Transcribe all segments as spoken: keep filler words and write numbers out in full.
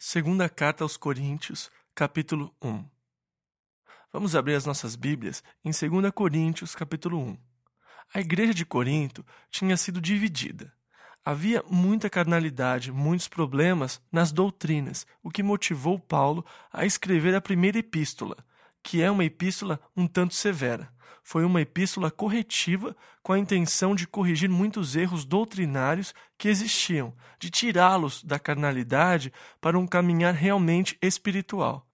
Segunda Carta aos Coríntios, capítulo um. Vamos abrir as nossas Bíblias em Segunda Coríntios, capítulo um. A igreja de Corinto tinha sido dividida. Havia muita carnalidade, muitos problemas nas doutrinas, o que motivou Paulo a escrever a primeira epístola, que é uma epístola um tanto severa. Foi uma epístola corretiva com a intenção de corrigir muitos erros doutrinários que existiam, de tirá-los da carnalidade para um caminhar realmente espiritual.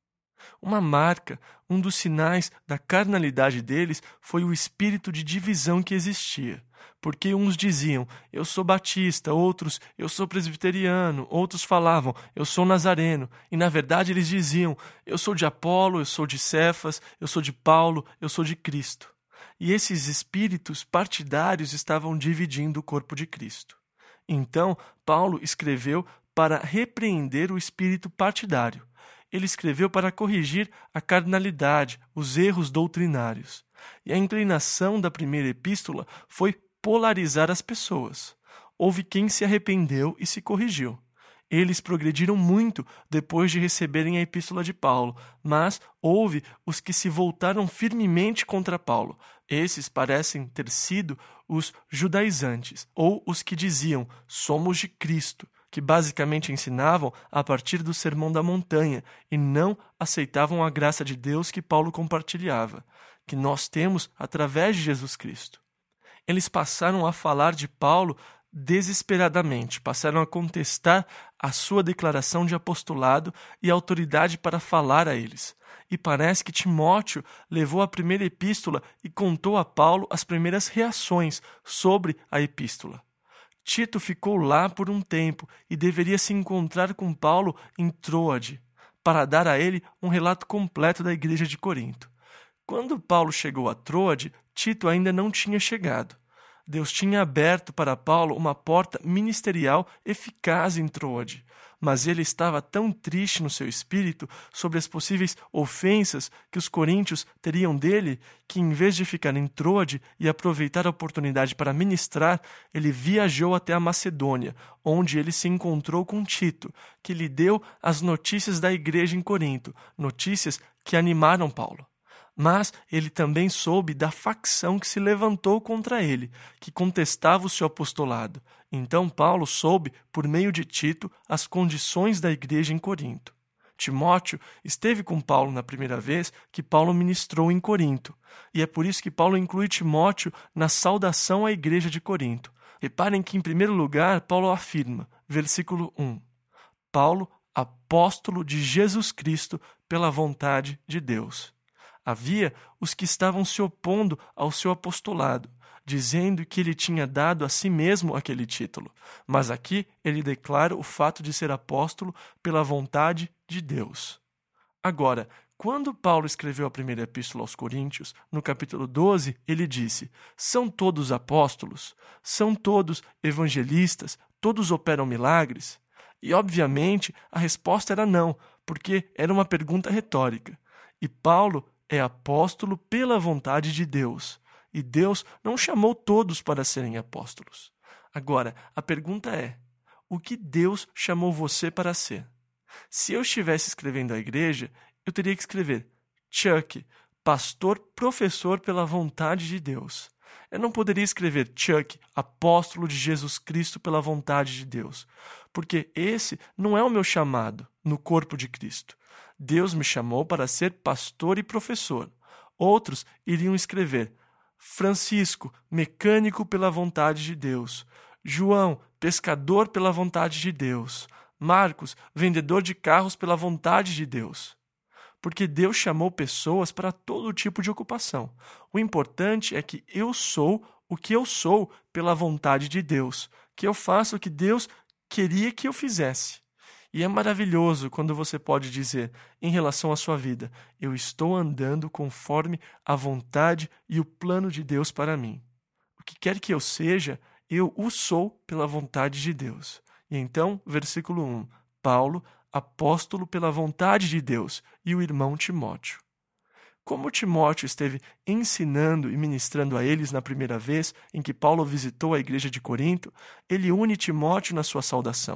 Uma marca, um dos sinais da carnalidade deles foi o espírito de divisão que existia. Porque uns diziam, eu sou batista, outros, eu sou presbiteriano, outros falavam, eu sou nazareno. E na verdade eles diziam, eu sou de Apolo, eu sou de Cefas, eu sou de Paulo, eu sou de Cristo. E esses espíritos partidários estavam dividindo o corpo de Cristo. Então, Paulo escreveu para repreender o espírito partidário. Ele escreveu para corrigir a carnalidade, os erros doutrinários. E a inclinação da primeira epístola foi polarizar as pessoas. Houve quem se arrependeu e se corrigiu. Eles progrediram muito depois de receberem a epístola de Paulo, mas houve os que se voltaram firmemente contra Paulo. Esses parecem ter sido os judaizantes, ou os que diziam, somos de Cristo, que basicamente ensinavam a partir do Sermão da Montanha e não aceitavam a graça de Deus que Paulo compartilhava, que nós temos através de Jesus Cristo. Eles passaram a falar de Paulo desesperadamente, passaram a contestar a sua declaração de apostolado e autoridade para falar a eles. E parece que Timóteo levou a primeira epístola e contou a Paulo as primeiras reações sobre a epístola. Tito ficou lá por um tempo e deveria se encontrar com Paulo em Troade, para dar a ele um relato completo da igreja de Corinto. Quando Paulo chegou a Troade, Tito ainda não tinha chegado. Deus tinha aberto para Paulo uma porta ministerial eficaz em Troade, mas ele estava tão triste no seu espírito sobre as possíveis ofensas que os coríntios teriam dele, que em vez de ficar em Troade e aproveitar a oportunidade para ministrar, ele viajou até a Macedônia, onde ele se encontrou com Tito, que lhe deu as notícias da igreja em Corinto, notícias que animaram Paulo. Mas ele também soube da facção que se levantou contra ele, que contestava o seu apostolado. Então Paulo soube, por meio de Tito, as condições da igreja em Corinto. Timóteo esteve com Paulo na primeira vez que Paulo ministrou em Corinto, e é por isso que Paulo inclui Timóteo na saudação à igreja de Corinto. Reparem que, em primeiro lugar, Paulo afirma, versículo um, Paulo, apóstolo de Jesus Cristo pela vontade de Deus. Havia os que estavam se opondo ao seu apostolado, dizendo que ele tinha dado a si mesmo aquele título. Mas aqui ele declara o fato de ser apóstolo pela vontade de Deus. Agora, quando Paulo escreveu a primeira epístola aos Coríntios, no capítulo doze, ele disse, são todos apóstolos? São todos evangelistas? Todos operam milagres? E, obviamente, a resposta era não, porque era uma pergunta retórica. E Paulo é apóstolo pela vontade de Deus. E Deus não chamou todos para serem apóstolos. Agora, a pergunta é, o que Deus chamou você para ser? Se eu estivesse escrevendo à igreja, eu teria que escrever Chuck, pastor, professor pela vontade de Deus. Eu não poderia escrever Chuck, apóstolo de Jesus Cristo pela vontade de Deus, porque esse não é o meu chamado no corpo de Cristo. Deus me chamou para ser pastor e professor. Outros iriam escrever Francisco, mecânico pela vontade de Deus. João, pescador pela vontade de Deus. Marcos, vendedor de carros pela vontade de Deus. Porque Deus chamou pessoas para todo tipo de ocupação. O importante é que eu sou o que eu sou pela vontade de Deus, que eu faço o que Deus queria que eu fizesse. E é maravilhoso quando você pode dizer, em relação à sua vida, eu estou andando conforme a vontade e o plano de Deus para mim. O que quer que eu seja, eu o sou pela vontade de Deus. E então, versículo um, Paulo, apóstolo pela vontade de Deus, e o irmão Timóteo. Como Timóteo esteve ensinando e ministrando a eles na primeira vez em que Paulo visitou a igreja de Corinto, ele une Timóteo na sua saudação.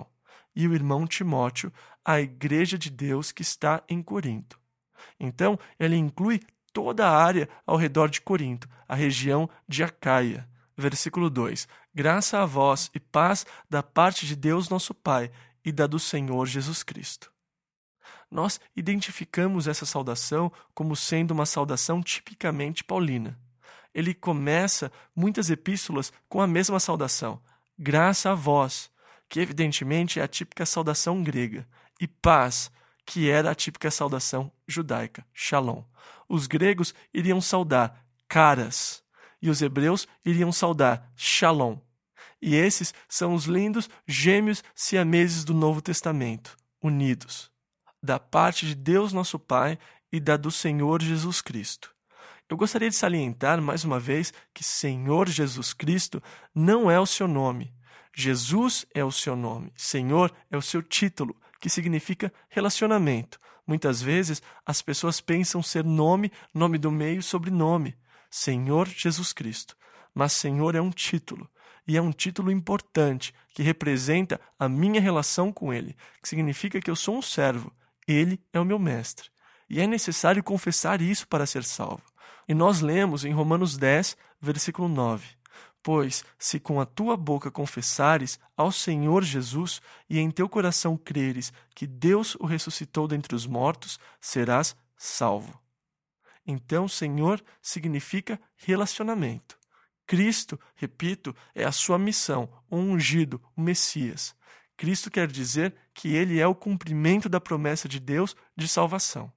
e o irmão Timóteo à igreja de Deus que está em Corinto. Então, ele inclui toda a área ao redor de Corinto, a região de Acaia. Versículo dois. Graça a vós e paz da parte de Deus nosso Pai e da do Senhor Jesus Cristo. Nós identificamos essa saudação como sendo uma saudação tipicamente paulina. Ele começa muitas epístolas com a mesma saudação, graça a vós, que evidentemente é a típica saudação grega, e paz, que era a típica saudação judaica, shalom. Os gregos iriam saudar caras, e os hebreus iriam saudar shalom. E esses são os lindos gêmeos siameses do Novo Testamento, unidos, da parte de Deus nosso Pai e da do Senhor Jesus Cristo. Eu gostaria de salientar mais uma vez que Senhor Jesus Cristo não é o seu nome. Jesus é o seu nome. Senhor é o seu título, que significa relacionamento. Muitas vezes as pessoas pensam ser nome, nome do meio, sobrenome. Senhor Jesus Cristo. Mas Senhor é um título. E é um título importante, que representa a minha relação com Ele, que significa que eu sou um servo. Ele é o meu mestre. E é necessário confessar isso para ser salvo. E nós lemos em Romanos dez, versículo nove. Pois, se com a tua boca confessares ao Senhor Jesus e em teu coração creres que Deus o ressuscitou dentre os mortos, serás salvo. Então, Senhor significa relacionamento. Cristo, repito, é a sua missão, o ungido, o Messias. Cristo quer dizer que ele é o cumprimento da promessa de Deus de salvação.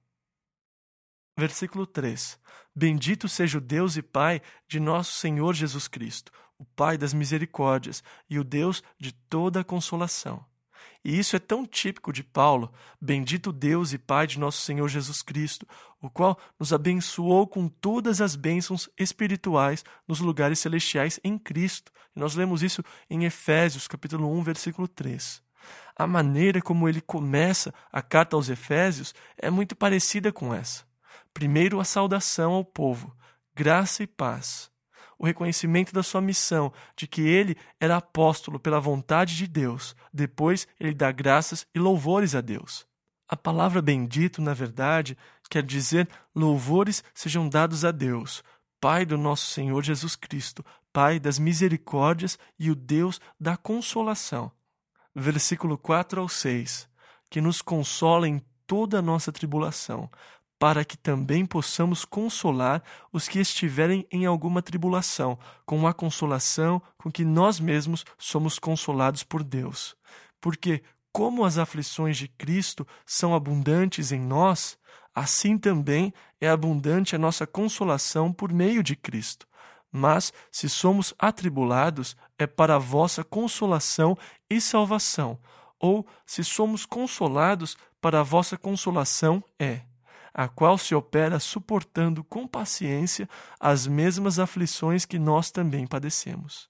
Versículo três. Bendito seja o Deus e Pai de nosso Senhor Jesus Cristo, o Pai das misericórdias e o Deus de toda a consolação. E isso é tão típico de Paulo, bendito Deus e Pai de nosso Senhor Jesus Cristo, o qual nos abençoou com todas as bênçãos espirituais nos lugares celestiais em Cristo. E nós lemos isso em Efésios, capítulo um, versículo três. A maneira como ele começa a carta aos Efésios é muito parecida com essa. Primeiro, a saudação ao povo, graça e paz. O reconhecimento da sua missão, de que ele era apóstolo pela vontade de Deus. Depois, ele dá graças e louvores a Deus. A palavra bendito, na verdade, quer dizer louvores sejam dados a Deus, Pai do nosso Senhor Jesus Cristo, Pai das misericórdias e o Deus da consolação. Versículo quatro ao seis. Que nos consola em toda a nossa tribulação, para que também possamos consolar os que estiverem em alguma tribulação, com a consolação com que nós mesmos somos consolados por Deus. Porque, como as aflições de Cristo são abundantes em nós, assim também é abundante a nossa consolação por meio de Cristo. Mas, se somos atribulados, é para a vossa consolação e salvação, ou, se somos consolados, para a vossa consolação é a qual se opera suportando com paciência as mesmas aflições que nós também padecemos.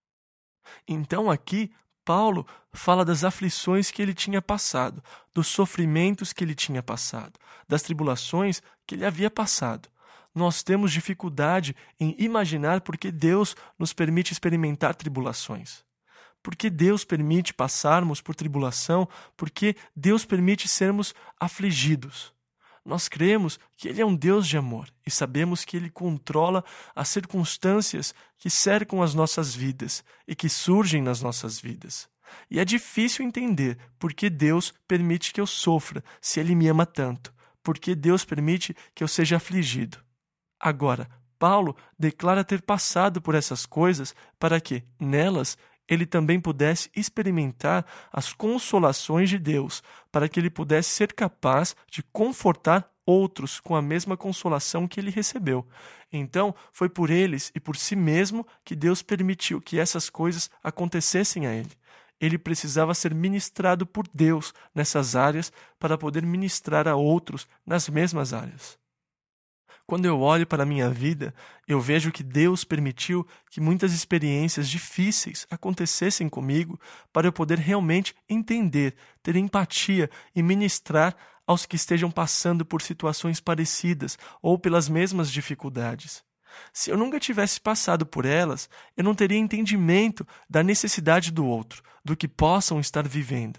Então aqui, Paulo fala das aflições que ele tinha passado, dos sofrimentos que ele tinha passado, das tribulações que ele havia passado. Nós temos dificuldade em imaginar por que Deus nos permite experimentar tribulações. Por que Deus permite passarmos por tribulação? Por que Deus permite sermos afligidos? Nós cremos que Ele é um Deus de amor e sabemos que Ele controla as circunstâncias que cercam as nossas vidas e que surgem nas nossas vidas. E é difícil entender por que Deus permite que eu sofra se Ele me ama tanto, por que Deus permite que eu seja afligido. Agora, Paulo declara ter passado por essas coisas para que, nelas, ele também pudesse experimentar as consolações de Deus, para que ele pudesse ser capaz de confortar outros com a mesma consolação que ele recebeu. Então, foi por eles e por si mesmo que Deus permitiu que essas coisas acontecessem a ele. Ele precisava ser ministrado por Deus nessas áreas para poder ministrar a outros nas mesmas áreas. Quando eu olho para a minha vida, eu vejo que Deus permitiu que muitas experiências difíceis acontecessem comigo para eu poder realmente entender, ter empatia e ministrar aos que estejam passando por situações parecidas ou pelas mesmas dificuldades. Se eu nunca tivesse passado por elas, eu não teria entendimento da necessidade do outro, do que possam estar vivendo.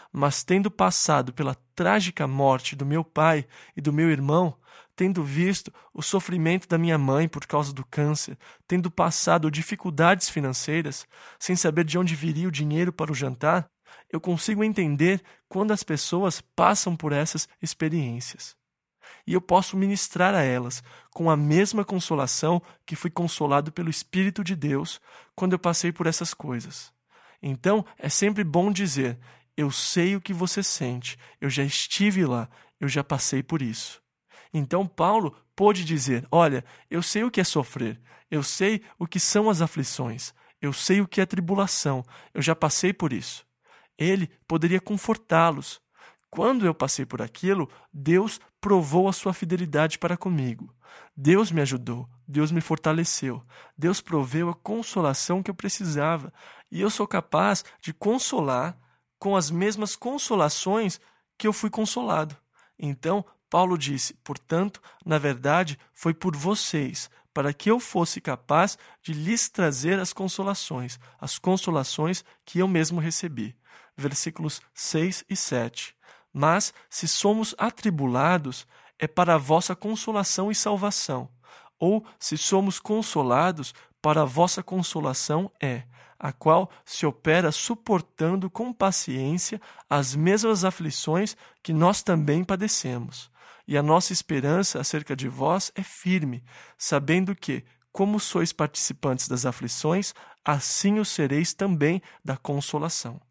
Mas tendo passado pela trágica morte do meu pai e do meu irmão, tendo visto o sofrimento da minha mãe por causa do câncer, tendo passado dificuldades financeiras, sem saber de onde viria o dinheiro para o jantar, eu consigo entender quando as pessoas passam por essas experiências. E eu posso ministrar a elas com a mesma consolação que fui consolado pelo Espírito de Deus quando eu passei por essas coisas. Então, é sempre bom dizer: eu sei o que você sente, eu já estive lá, eu já passei por isso. Então, Paulo pôde dizer: olha, eu sei o que é sofrer, eu sei o que são as aflições, eu sei o que é tribulação, eu já passei por isso. Ele poderia confortá-los. Quando eu passei por aquilo, Deus provou a sua fidelidade para comigo. Deus me ajudou, Deus me fortaleceu, Deus proveu a consolação que eu precisava, e eu sou capaz de consolar com as mesmas consolações que eu fui consolado. Então, Paulo disse: portanto, na verdade, foi por vocês, para que eu fosse capaz de lhes trazer as consolações, as consolações que eu mesmo recebi. Versículos seis e sete. Mas, se somos atribulados, é para a vossa consolação e salvação. Ou, se somos consolados, para a vossa consolação é, a qual se opera suportando com paciência as mesmas aflições que nós também padecemos. E a nossa esperança acerca de vós é firme, sabendo que, como sois participantes das aflições, assim o sereis também da consolação.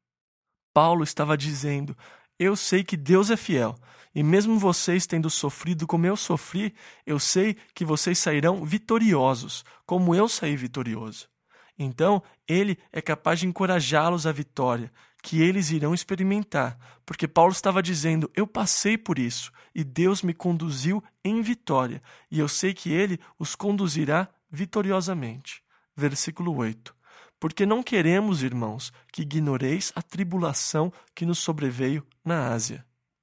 Paulo estava dizendo: eu sei que Deus é fiel, e mesmo vocês tendo sofrido como eu sofri, eu sei que vocês sairão vitoriosos, como eu saí vitorioso. Então, ele é capaz de encorajá-los à vitória, que eles irão experimentar, porque Paulo estava dizendo: eu passei por isso, e Deus me conduziu em vitória, e eu sei que ele os conduzirá vitoriosamente. Versículo oito. Porque não queremos, irmãos, que ignoreis a tribulação que nos sobreveio na Ásia.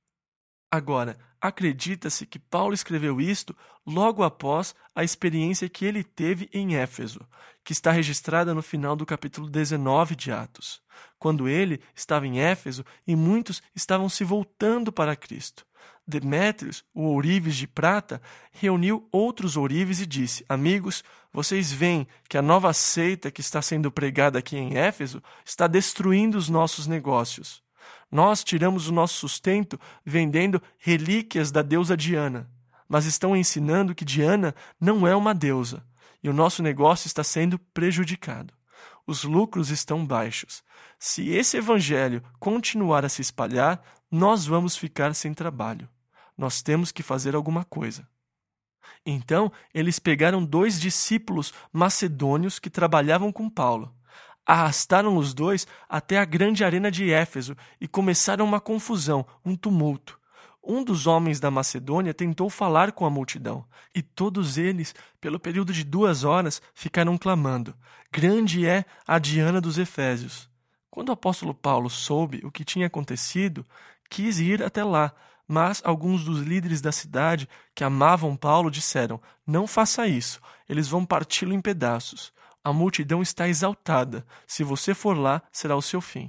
Agora, acredita-se que Paulo escreveu isto logo após a experiência que ele teve em Éfeso, que está registrada no final do capítulo dezenove de Atos, quando ele estava em Éfeso e muitos estavam se voltando para Cristo. Demétrios, o ourives de prata, reuniu outros ourives e disse: amigos, vocês veem que a nova seita que está sendo pregada aqui em Éfeso está destruindo os nossos negócios. Nós tiramos o nosso sustento vendendo relíquias da deusa Diana, mas estão ensinando que Diana não é uma deusa, e o nosso negócio está sendo prejudicado. Os lucros estão baixos. Se esse evangelho continuar a se espalhar, nós vamos ficar sem trabalho. Nós temos que fazer alguma coisa. Então, eles pegaram dois discípulos macedônios que trabalhavam com Paulo, arrastaram os dois até a grande arena de Éfeso e começaram uma confusão, um tumulto. Um dos homens da Macedônia tentou falar com a multidão, e todos eles, pelo período de duas horas, ficaram clamando: grande é a Diana dos Efésios. Quando o apóstolo Paulo soube o que tinha acontecido, quis ir até lá, mas alguns dos líderes da cidade que amavam Paulo disseram: não faça isso, eles vão parti-lo em pedaços. A multidão está exaltada, se você for lá, será o seu fim.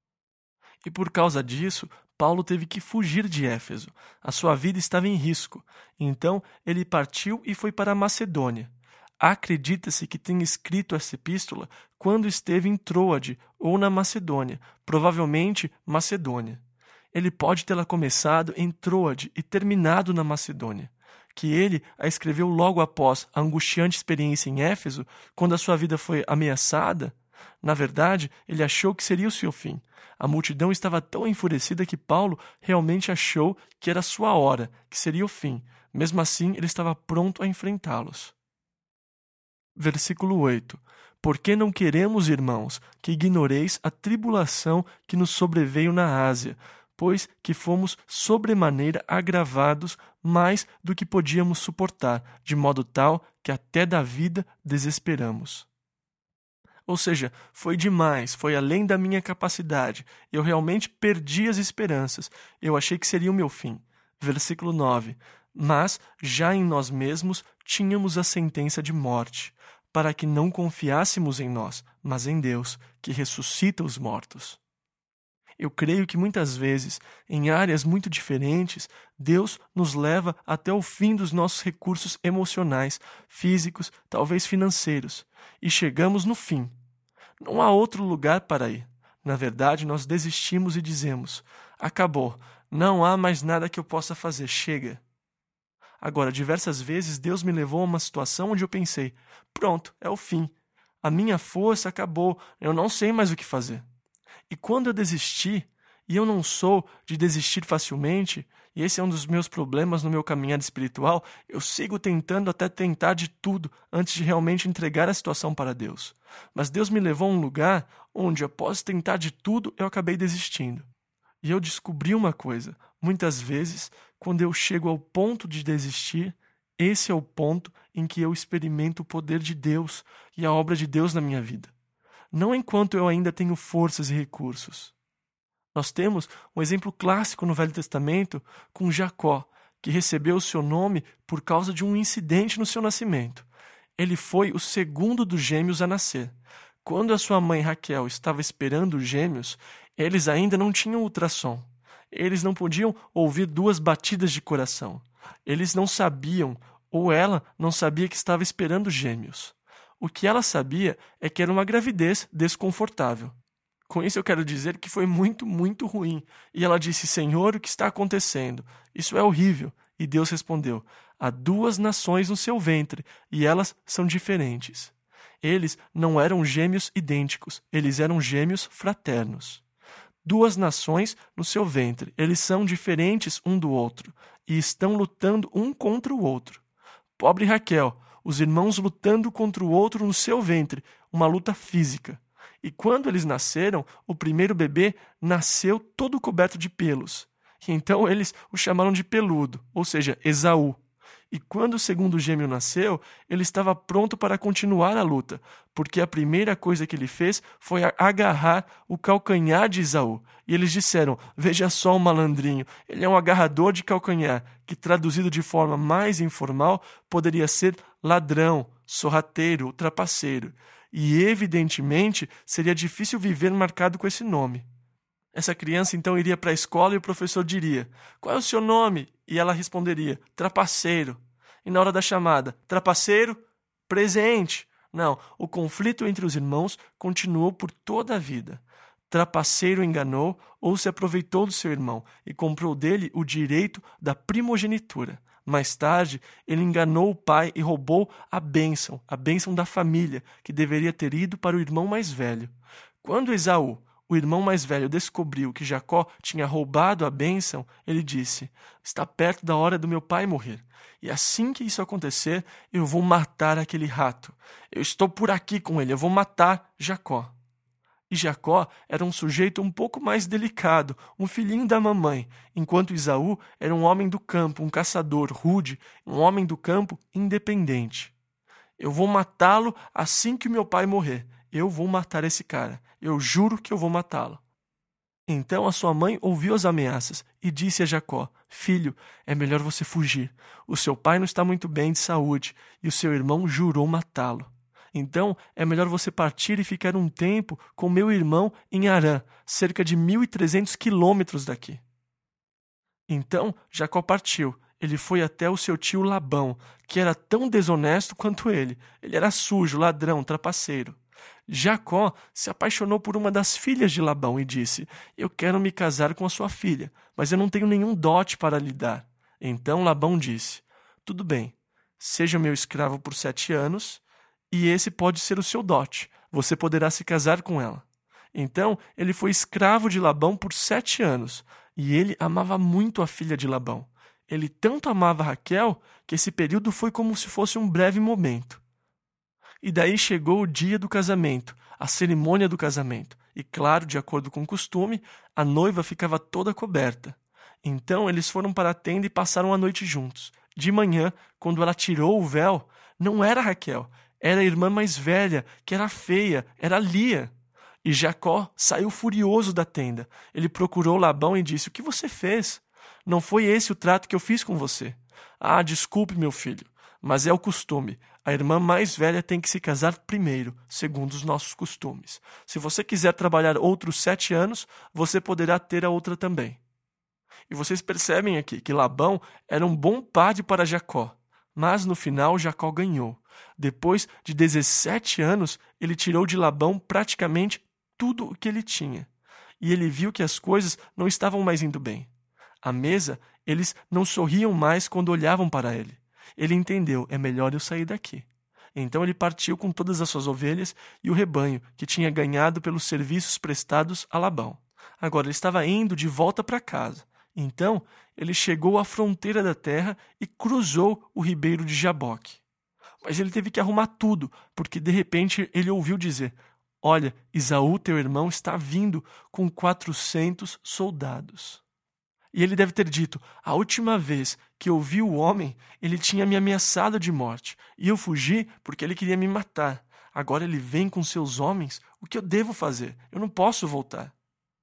E por causa disso, Paulo teve que fugir de Éfeso. A sua vida estava em risco. Então, ele partiu e foi para a Macedônia. Acredita-se que tenha escrito essa epístola quando esteve em Troade ou na Macedônia, provavelmente Macedônia. Ele pode tê-la começado em Troade e terminado na Macedônia, que ele a escreveu logo após a angustiante experiência em Éfeso, quando a sua vida foi ameaçada. Na verdade, ele achou que seria o seu fim. A multidão estava tão enfurecida que Paulo realmente achou que era a sua hora, que seria o fim. Mesmo assim, ele estava pronto a enfrentá-los. Versículo oito. Porque não queremos, irmãos, que ignoreis a tribulação que nos sobreveio na Ásia, pois que fomos sobremaneira agravados mais do que podíamos suportar, de modo tal que até da vida desesperamos. Ou seja, foi demais, foi além da minha capacidade. Eu realmente perdi as esperanças. Eu achei que seria o meu fim. Versículo nove. Mas, já em nós mesmos, tínhamos a sentença de morte, para que não confiássemos em nós, mas em Deus, que ressuscita os mortos. Eu creio que muitas vezes, em áreas muito diferentes, Deus nos leva até o fim dos nossos recursos emocionais, físicos, talvez financeiros, e chegamos no fim. Não há outro lugar para ir. Na verdade, nós desistimos e dizemos: acabou, não há mais nada que eu possa fazer, chega. Agora, diversas vezes Deus me levou a uma situação onde eu pensei: pronto, é o fim. A minha força acabou, eu não sei mais o que fazer. E quando eu desisti, e eu não sou de desistir facilmente, e esse é um dos meus problemas no meu caminhar espiritual, eu sigo tentando até tentar de tudo antes de realmente entregar a situação para Deus. Mas Deus me levou a um lugar onde, após tentar de tudo, eu acabei desistindo. E eu descobri uma coisa: muitas vezes, quando eu chego ao ponto de desistir, esse é o ponto em que eu experimento o poder de Deus e a obra de Deus na minha vida. Não enquanto eu ainda tenho forças e recursos. Nós temos um exemplo clássico no Velho Testamento com Jacó, que recebeu o seu nome por causa de um incidente no seu nascimento. Ele foi o segundo dos gêmeos a nascer. Quando a sua mãe Raquel estava esperando os gêmeos, eles ainda não tinham ultrassom. Eles não podiam ouvir duas batidas de coração. Eles não sabiam, ou ela não sabia que estava esperando gêmeos. O que ela sabia é que era uma gravidez desconfortável. Com isso eu quero dizer que foi muito, muito ruim. E ela disse: Senhor, o que está acontecendo? Isso é horrível. E Deus respondeu: há duas nações no seu ventre, e elas são diferentes. Eles não eram gêmeos idênticos, eles eram gêmeos fraternos. Duas nações no seu ventre, eles são diferentes um do outro, e estão lutando um contra o outro. Pobre Raquel, os irmãos lutando contra o outro no seu ventre, uma luta física. E quando eles nasceram, o primeiro bebê nasceu todo coberto de pelos. E então eles o chamaram de peludo, ou seja, Esaú. E quando o segundo gêmeo nasceu, ele estava pronto para continuar a luta, porque a primeira coisa que ele fez foi agarrar o calcanhar de Esaú. E eles disseram: veja só o malandrinho, ele é um agarrador de calcanhar, que traduzido de forma mais informal poderia ser ladrão, sorrateiro, trapaceiro. E evidentemente seria difícil viver marcado com esse nome. Essa criança então iria para a escola e o professor diria: qual é o seu nome? E ela responderia: trapaceiro. E na hora da chamada: trapaceiro, presente. Não, o conflito entre os irmãos continuou por toda a vida. Trapaceiro enganou ou se aproveitou do seu irmão e comprou dele o direito da primogenitura. Mais tarde, ele enganou o pai e roubou a bênção, a bênção da família, que deveria ter ido para o irmão mais velho. Quando Esaú, o irmão mais velho, descobriu que Jacó tinha roubado a bênção, ele disse: está perto da hora do meu pai morrer. E assim que isso acontecer, eu vou matar aquele rato. Eu estou por aqui com ele, eu vou matar Jacó. E Jacó era um sujeito um pouco mais delicado, um filhinho da mamãe, enquanto Esaú era um homem do campo, um caçador rude, um homem do campo independente. Eu vou matá-lo assim que meu pai morrer. Eu vou matar esse cara. Eu juro que eu vou matá-lo. Então a sua mãe ouviu as ameaças e disse a Jacó: filho, é melhor você fugir. O seu pai não está muito bem de saúde e o seu irmão jurou matá-lo. Então é melhor você partir e ficar um tempo com meu irmão em Harã, cerca de mil e trezentos quilômetros daqui. Então Jacó partiu. Ele foi até o seu tio Labão, que era tão desonesto quanto ele. Ele era sujo, ladrão, trapaceiro. Jacó se apaixonou por uma das filhas de Labão e disse: eu quero me casar com a sua filha, mas eu não tenho nenhum dote para lhe dar. Então Labão disse: tudo bem, seja meu escravo por sete anos, e esse pode ser o seu dote. Você poderá se casar com ela. Então ele foi escravo de Labão por sete anos, e ele amava muito a filha de Labão. Ele tanto amava Raquel que esse período foi como se fosse um breve momento. E daí chegou o dia do casamento, a cerimônia do casamento. E claro, de acordo com o costume, a noiva ficava toda coberta. Então eles foram para a tenda e passaram a noite juntos. De manhã, quando ela tirou o véu, não era Raquel, era a irmã mais velha, que era feia, era Lia. E Jacó saiu furioso da tenda. Ele procurou Labão e disse: o que você fez? Não foi esse o trato que eu fiz com você. Ah, desculpe, meu filho, mas é o costume. a irmã mais velha tem que se casar primeiro, segundo os nossos costumes. Se você quiser trabalhar outros sete anos, você poderá ter a outra também. E vocês percebem aqui que Labão era um bom padre para Jacó, mas no final Jacó ganhou. Depois de dezessete anos, ele tirou de Labão praticamente tudo o que ele tinha. E ele viu que as coisas não estavam mais indo bem. À mesa, eles não sorriam mais quando olhavam para ele. Ele entendeu, é melhor eu sair daqui. Então ele partiu com todas as suas ovelhas e o rebanho que tinha ganhado pelos serviços prestados a Labão. Agora ele estava indo de volta para casa. Então ele chegou à fronteira da terra e cruzou o ribeiro de Jaboque. Mas ele teve que arrumar tudo, porque de repente ele ouviu dizer: olha, Esaú, teu irmão, está vindo com quatrocentos soldados. E ele deve ter dito: a última vez que eu vi o homem, ele tinha me ameaçado de morte, e eu fugi porque ele queria me matar. Agora ele vem com seus homens, o que eu devo fazer? Eu não posso voltar.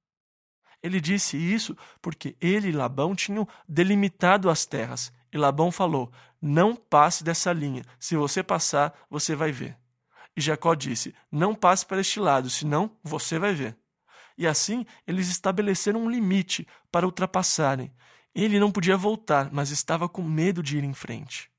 Ele disse isso porque ele e Labão tinham delimitado as terras. E Labão falou: não passe dessa linha, se você passar, você vai ver. E Jacó disse: não passe para este lado, senão você vai ver. E assim eles estabeleceram um limite para ultrapassarem. Ele não podia voltar, mas estava com medo de ir em frente.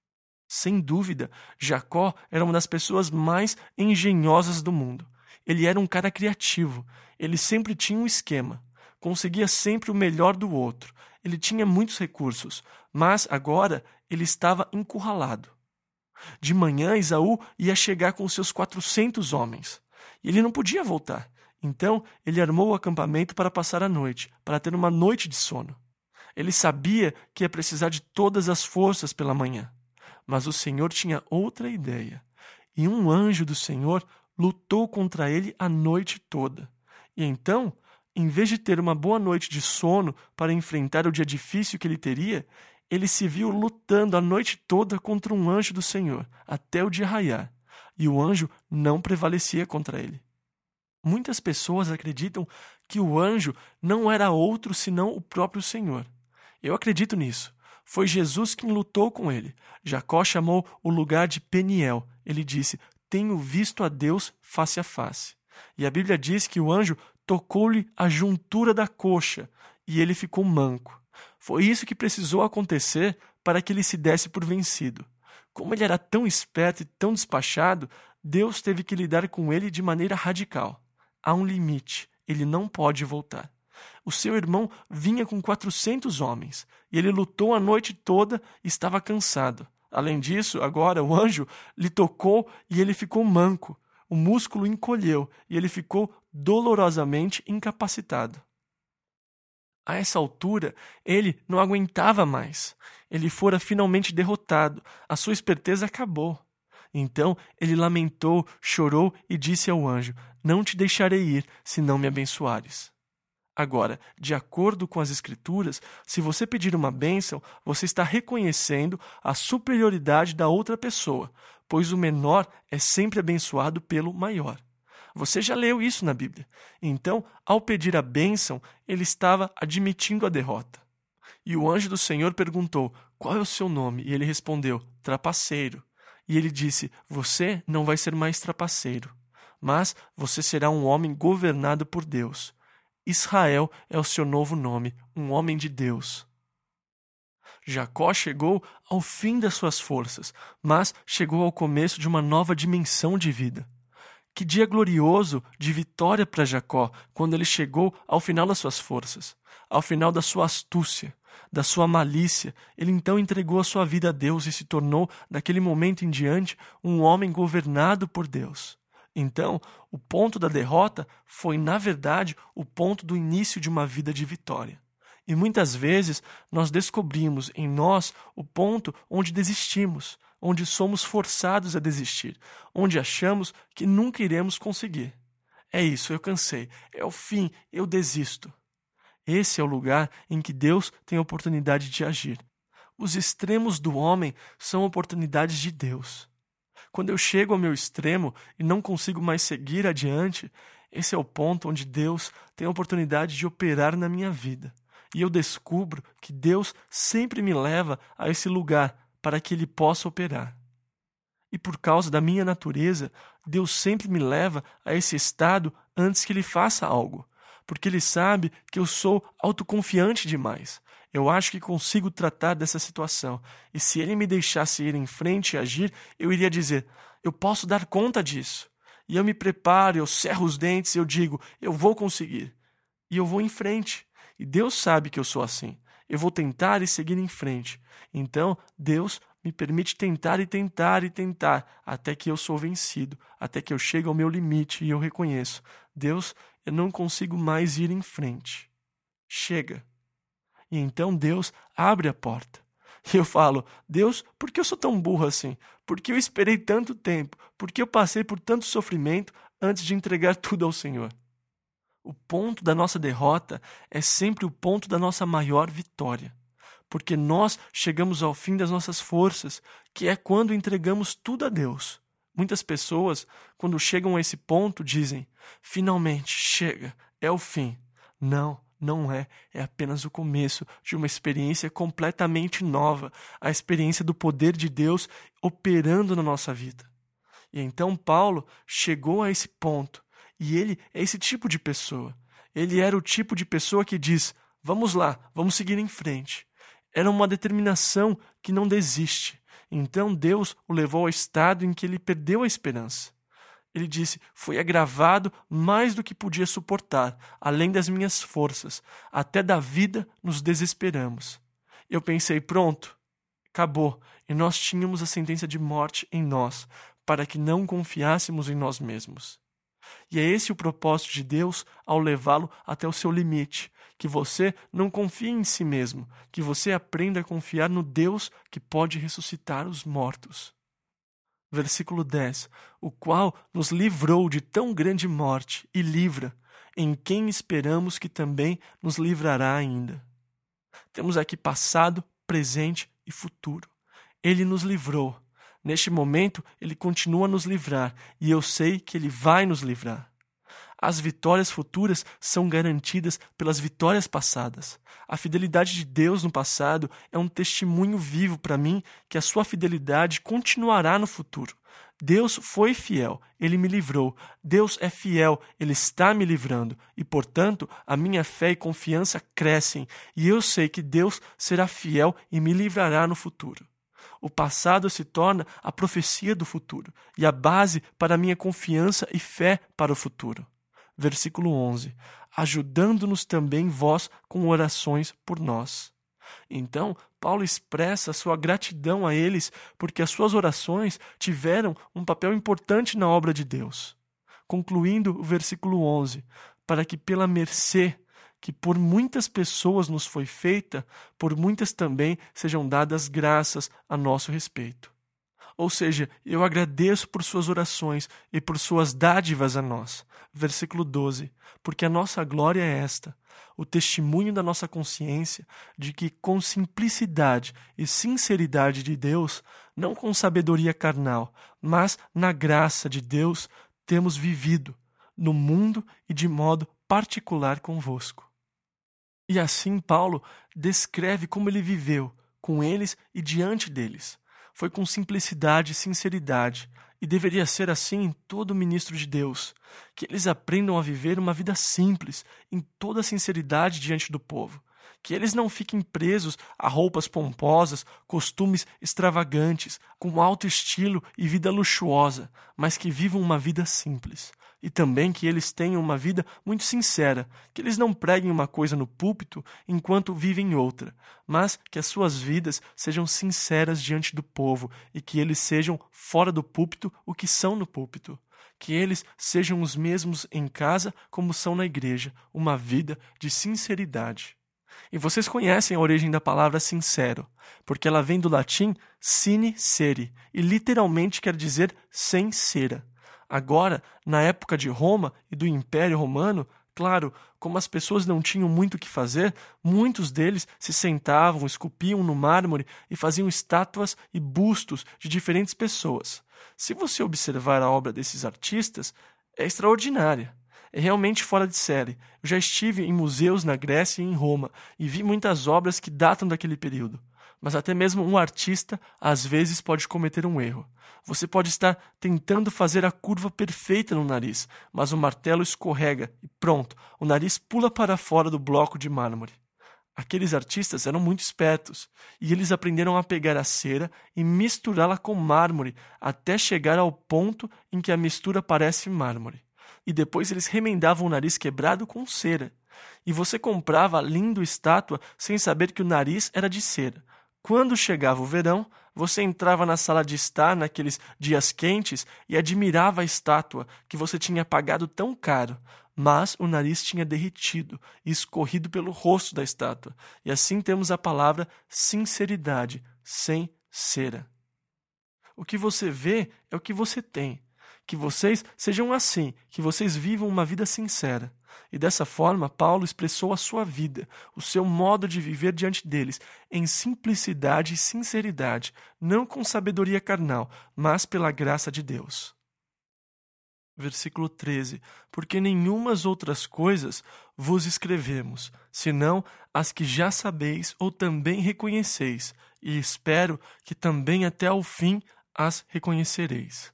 Sem dúvida, Jacó era uma das pessoas mais engenhosas do mundo. Ele era um cara criativo. Ele sempre tinha um esquema. Conseguia sempre o melhor do outro. Ele tinha muitos recursos, mas agora ele estava encurralado. De manhã, Esaú ia chegar com seus quatrocentos homens. E ele não podia voltar. Então, ele armou o acampamento para passar a noite, para ter uma noite de sono. Ele sabia que ia precisar de todas as forças pela manhã. Mas o Senhor tinha outra ideia. E um anjo do Senhor lutou contra ele a noite toda. E então, em vez de ter uma boa noite de sono para enfrentar o dia difícil que ele teria, ele se viu lutando a noite toda contra um anjo do Senhor, até o dia raiar. E o anjo não prevalecia contra ele. Muitas pessoas acreditam que o anjo não era outro senão o próprio Senhor. Eu acredito nisso. Foi Jesus quem lutou com ele. Jacó chamou o lugar de Peniel. Ele disse: tenho visto a Deus face a face. E a Bíblia diz que o anjo tocou-lhe a juntura da coxa e ele ficou manco. Foi isso que precisou acontecer para que ele se desse por vencido. Como ele era tão esperto e tão despachado, Deus teve que lidar com ele de maneira radical. Há um limite, ele não pode voltar. O seu irmão vinha com quatrocentos homens, e ele lutou a noite toda e estava cansado. Além disso, agora o anjo lhe tocou e ele ficou manco. O músculo encolheu e ele ficou dolorosamente incapacitado. A essa altura, ele não aguentava mais. Ele fora finalmente derrotado. A sua esperteza acabou. Então ele lamentou, chorou e disse ao anjo: não te deixarei ir, se não me abençoares. Agora, de acordo com as Escrituras, se você pedir uma bênção, você está reconhecendo a superioridade da outra pessoa, pois o menor é sempre abençoado pelo maior. Você já leu isso na Bíblia. Então, ao pedir a bênção, ele estava admitindo a derrota. E o anjo do Senhor perguntou: qual é o seu nome? E ele respondeu: trapaceiro. E ele disse: você não vai ser mais trapaceiro, mas você será um homem governado por Deus. Israel é o seu novo nome, um homem de Deus. Jacó chegou ao fim das suas forças, mas chegou ao começo de uma nova dimensão de vida. Que dia glorioso de vitória para Jacó, quando ele chegou ao final das suas forças, ao final da sua astúcia, da sua malícia. Ele então entregou a sua vida a Deus e se tornou, daquele momento em diante, um homem governado por Deus. Então, o ponto da derrota foi, na verdade, o ponto do início de uma vida de vitória. E muitas vezes nós descobrimos em nós o ponto onde desistimos, onde somos forçados a desistir, onde achamos que nunca iremos conseguir. É isso, eu cansei, é o fim, eu desisto. Esse é o lugar em que Deus tem a oportunidade de agir. Os extremos do homem são oportunidades de Deus. Quando eu chego ao meu extremo e não consigo mais seguir adiante, esse é o ponto onde Deus tem a oportunidade de operar na minha vida. E eu descubro que Deus sempre me leva a esse lugar para que Ele possa operar. E por causa da minha natureza, Deus sempre me leva a esse estado antes que Ele faça algo, porque Ele sabe que eu sou autoconfiante demais. Eu acho que consigo tratar dessa situação, e se Ele me deixasse ir em frente e agir, eu iria dizer, eu posso dar conta disso. E eu me preparo, eu cerro os dentes, eu digo, eu vou conseguir. E eu vou em frente. E Deus sabe que eu sou assim. Eu vou tentar e seguir em frente. Então, Deus me permite tentar e tentar e tentar, até que eu sou vencido, até que eu chego ao meu limite e eu reconheço, Deus, eu não consigo mais ir em frente. Chega. E então Deus abre a porta. E eu falo, Deus, por que eu sou tão burro assim? Por que eu esperei tanto tempo? Por que eu passei por tanto sofrimento antes de entregar tudo ao Senhor? O ponto da nossa derrota é sempre o ponto da nossa maior vitória. Porque nós chegamos ao fim das nossas forças, que é quando entregamos tudo a Deus. Muitas pessoas, quando chegam a esse ponto, dizem, finalmente, chega, é o fim. Não, não é, é apenas o começo de uma experiência completamente nova, a experiência do poder de Deus operando na nossa vida. E então Paulo chegou a esse ponto, e ele é esse tipo de pessoa. Ele era o tipo de pessoa que diz, vamos lá, vamos seguir em frente. Era uma determinação que não desiste. Então Deus o levou ao estado em que ele perdeu a esperança. Ele disse, foi agravado mais do que podia suportar, além das minhas forças. Até da vida nos desesperamos. Eu pensei, pronto, acabou. E nós tínhamos a sentença de morte em nós, para que não confiássemos em nós mesmos. E é esse o propósito de Deus ao levá-lo até o seu limite, que você não confie em si mesmo, que você aprenda a confiar no Deus que pode ressuscitar os mortos. Versículo dez, o qual nos livrou de tão grande morte e livra, em quem esperamos que também nos livrará ainda. Temos aqui passado, presente e futuro. Ele nos livrou. Neste momento, Ele continua a nos livrar, e eu sei que Ele vai nos livrar. As vitórias futuras são garantidas pelas vitórias passadas. A fidelidade de Deus no passado é um testemunho vivo para mim que a sua fidelidade continuará no futuro. Deus foi fiel, Ele me livrou. Deus é fiel, Ele está me livrando. E, portanto, a minha fé e confiança crescem, e eu sei que Deus será fiel e me livrará no futuro. O passado se torna a profecia do futuro e a base para a minha confiança e fé para o futuro. Versículo onze. Ajudando-nos também vós com orações por nós. Então, Paulo expressa a sua gratidão a eles porque as suas orações tiveram um papel importante na obra de Deus. Concluindo o versículo onze. Para que pela mercê que por muitas pessoas nos foi feita, por muitas também sejam dadas graças a nosso respeito. Ou seja, eu agradeço por suas orações e por suas dádivas a nós. Versículo doze. Porque a nossa glória é esta, o testemunho da nossa consciência de que com simplicidade e sinceridade de Deus, não com sabedoria carnal, mas na graça de Deus, temos vivido no mundo e de modo particular convosco. E assim Paulo descreve como ele viveu, com eles e diante deles. Foi com simplicidade e sinceridade, e deveria ser assim em todo ministro de Deus, que eles aprendam a viver uma vida simples, em toda sinceridade diante do povo. Que eles não fiquem presos a roupas pomposas, costumes extravagantes, com alto estilo e vida luxuosa, mas que vivam uma vida simples. E também que eles tenham uma vida muito sincera, que eles não preguem uma coisa no púlpito enquanto vivem outra, mas que as suas vidas sejam sinceras diante do povo e que eles sejam fora do púlpito o que são no púlpito. Que eles sejam os mesmos em casa como são na igreja, uma vida de sinceridade. E vocês conhecem a origem da palavra sincero, porque ela vem do latim sine cere, e literalmente quer dizer sem cera. Agora, na época de Roma e do Império Romano, claro, como as pessoas não tinham muito o que fazer, muitos deles se sentavam, esculpiam no mármore e faziam estátuas e bustos de diferentes pessoas. Se você observar a obra desses artistas, é extraordinária. É realmente fora de série. Eu já estive em museus na Grécia e em Roma e vi muitas obras que datam daquele período. Mas até mesmo um artista, às vezes, pode cometer um erro. Você pode estar tentando fazer a curva perfeita no nariz, mas o martelo escorrega e pronto, o nariz pula para fora do bloco de mármore. Aqueles artistas eram muito espertos, e eles aprenderam a pegar a cera e misturá-la com mármore, até chegar ao ponto em que a mistura parece mármore. E depois eles remendavam o nariz quebrado com cera. E você comprava a linda estátua sem saber que o nariz era de cera. Quando chegava o verão, você entrava na sala de estar naqueles dias quentes e admirava a estátua que você tinha pagado tão caro, mas o nariz tinha derretido e escorrido pelo rosto da estátua. E assim temos a palavra sinceridade, sem cera. O que você vê é o que você tem. Que vocês sejam assim, que vocês vivam uma vida sincera. E dessa forma, Paulo expressou a sua vida, o seu modo de viver diante deles, em simplicidade e sinceridade, não com sabedoria carnal, mas pela graça de Deus. Versículo treze. Porque nenhumas outras coisas vos escrevemos, senão as que já sabeis ou também reconheceis, e espero que também até ao fim as reconhecereis.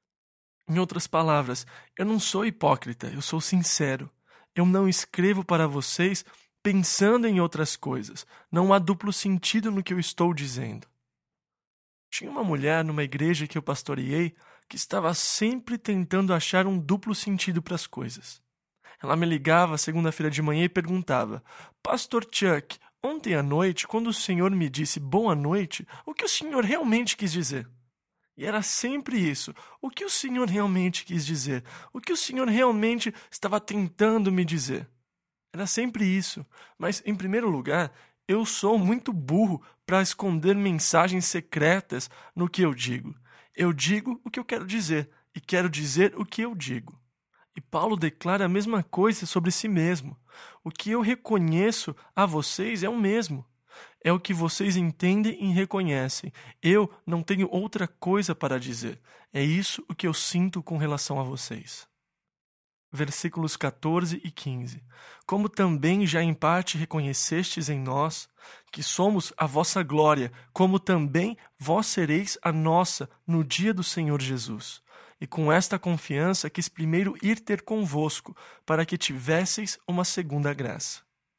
Em outras palavras, eu não sou hipócrita, eu sou sincero. Eu não escrevo para vocês pensando em outras coisas. Não há duplo sentido no que eu estou dizendo. Tinha uma mulher numa igreja que eu pastoreei que estava sempre tentando achar um duplo sentido para as coisas. Ela me ligava segunda-feira de manhã e perguntava: Pastor Chuck, ontem à noite, quando o senhor me disse boa noite, o que o senhor realmente quis dizer? E era sempre isso. O que o Senhor realmente quis dizer? O que o Senhor realmente estava tentando me dizer? Era sempre isso. Mas, em primeiro lugar, eu sou muito burro para esconder mensagens secretas no que eu digo. Eu digo o que eu quero dizer e quero dizer o que eu digo. E Paulo declara a mesma coisa sobre si mesmo. O que eu reconheço a vocês é o mesmo. É o que vocês entendem e reconhecem. Eu não tenho outra coisa para dizer. É isso o que eu sinto com relação a vocês. Versículos quatorze e quinze. Como também já em parte reconhecestes em nós, que somos a vossa glória, como também vós sereis a nossa no dia do Senhor Jesus. E com esta confiança quis primeiro ir ter convosco, para que tivesseis uma segunda graça.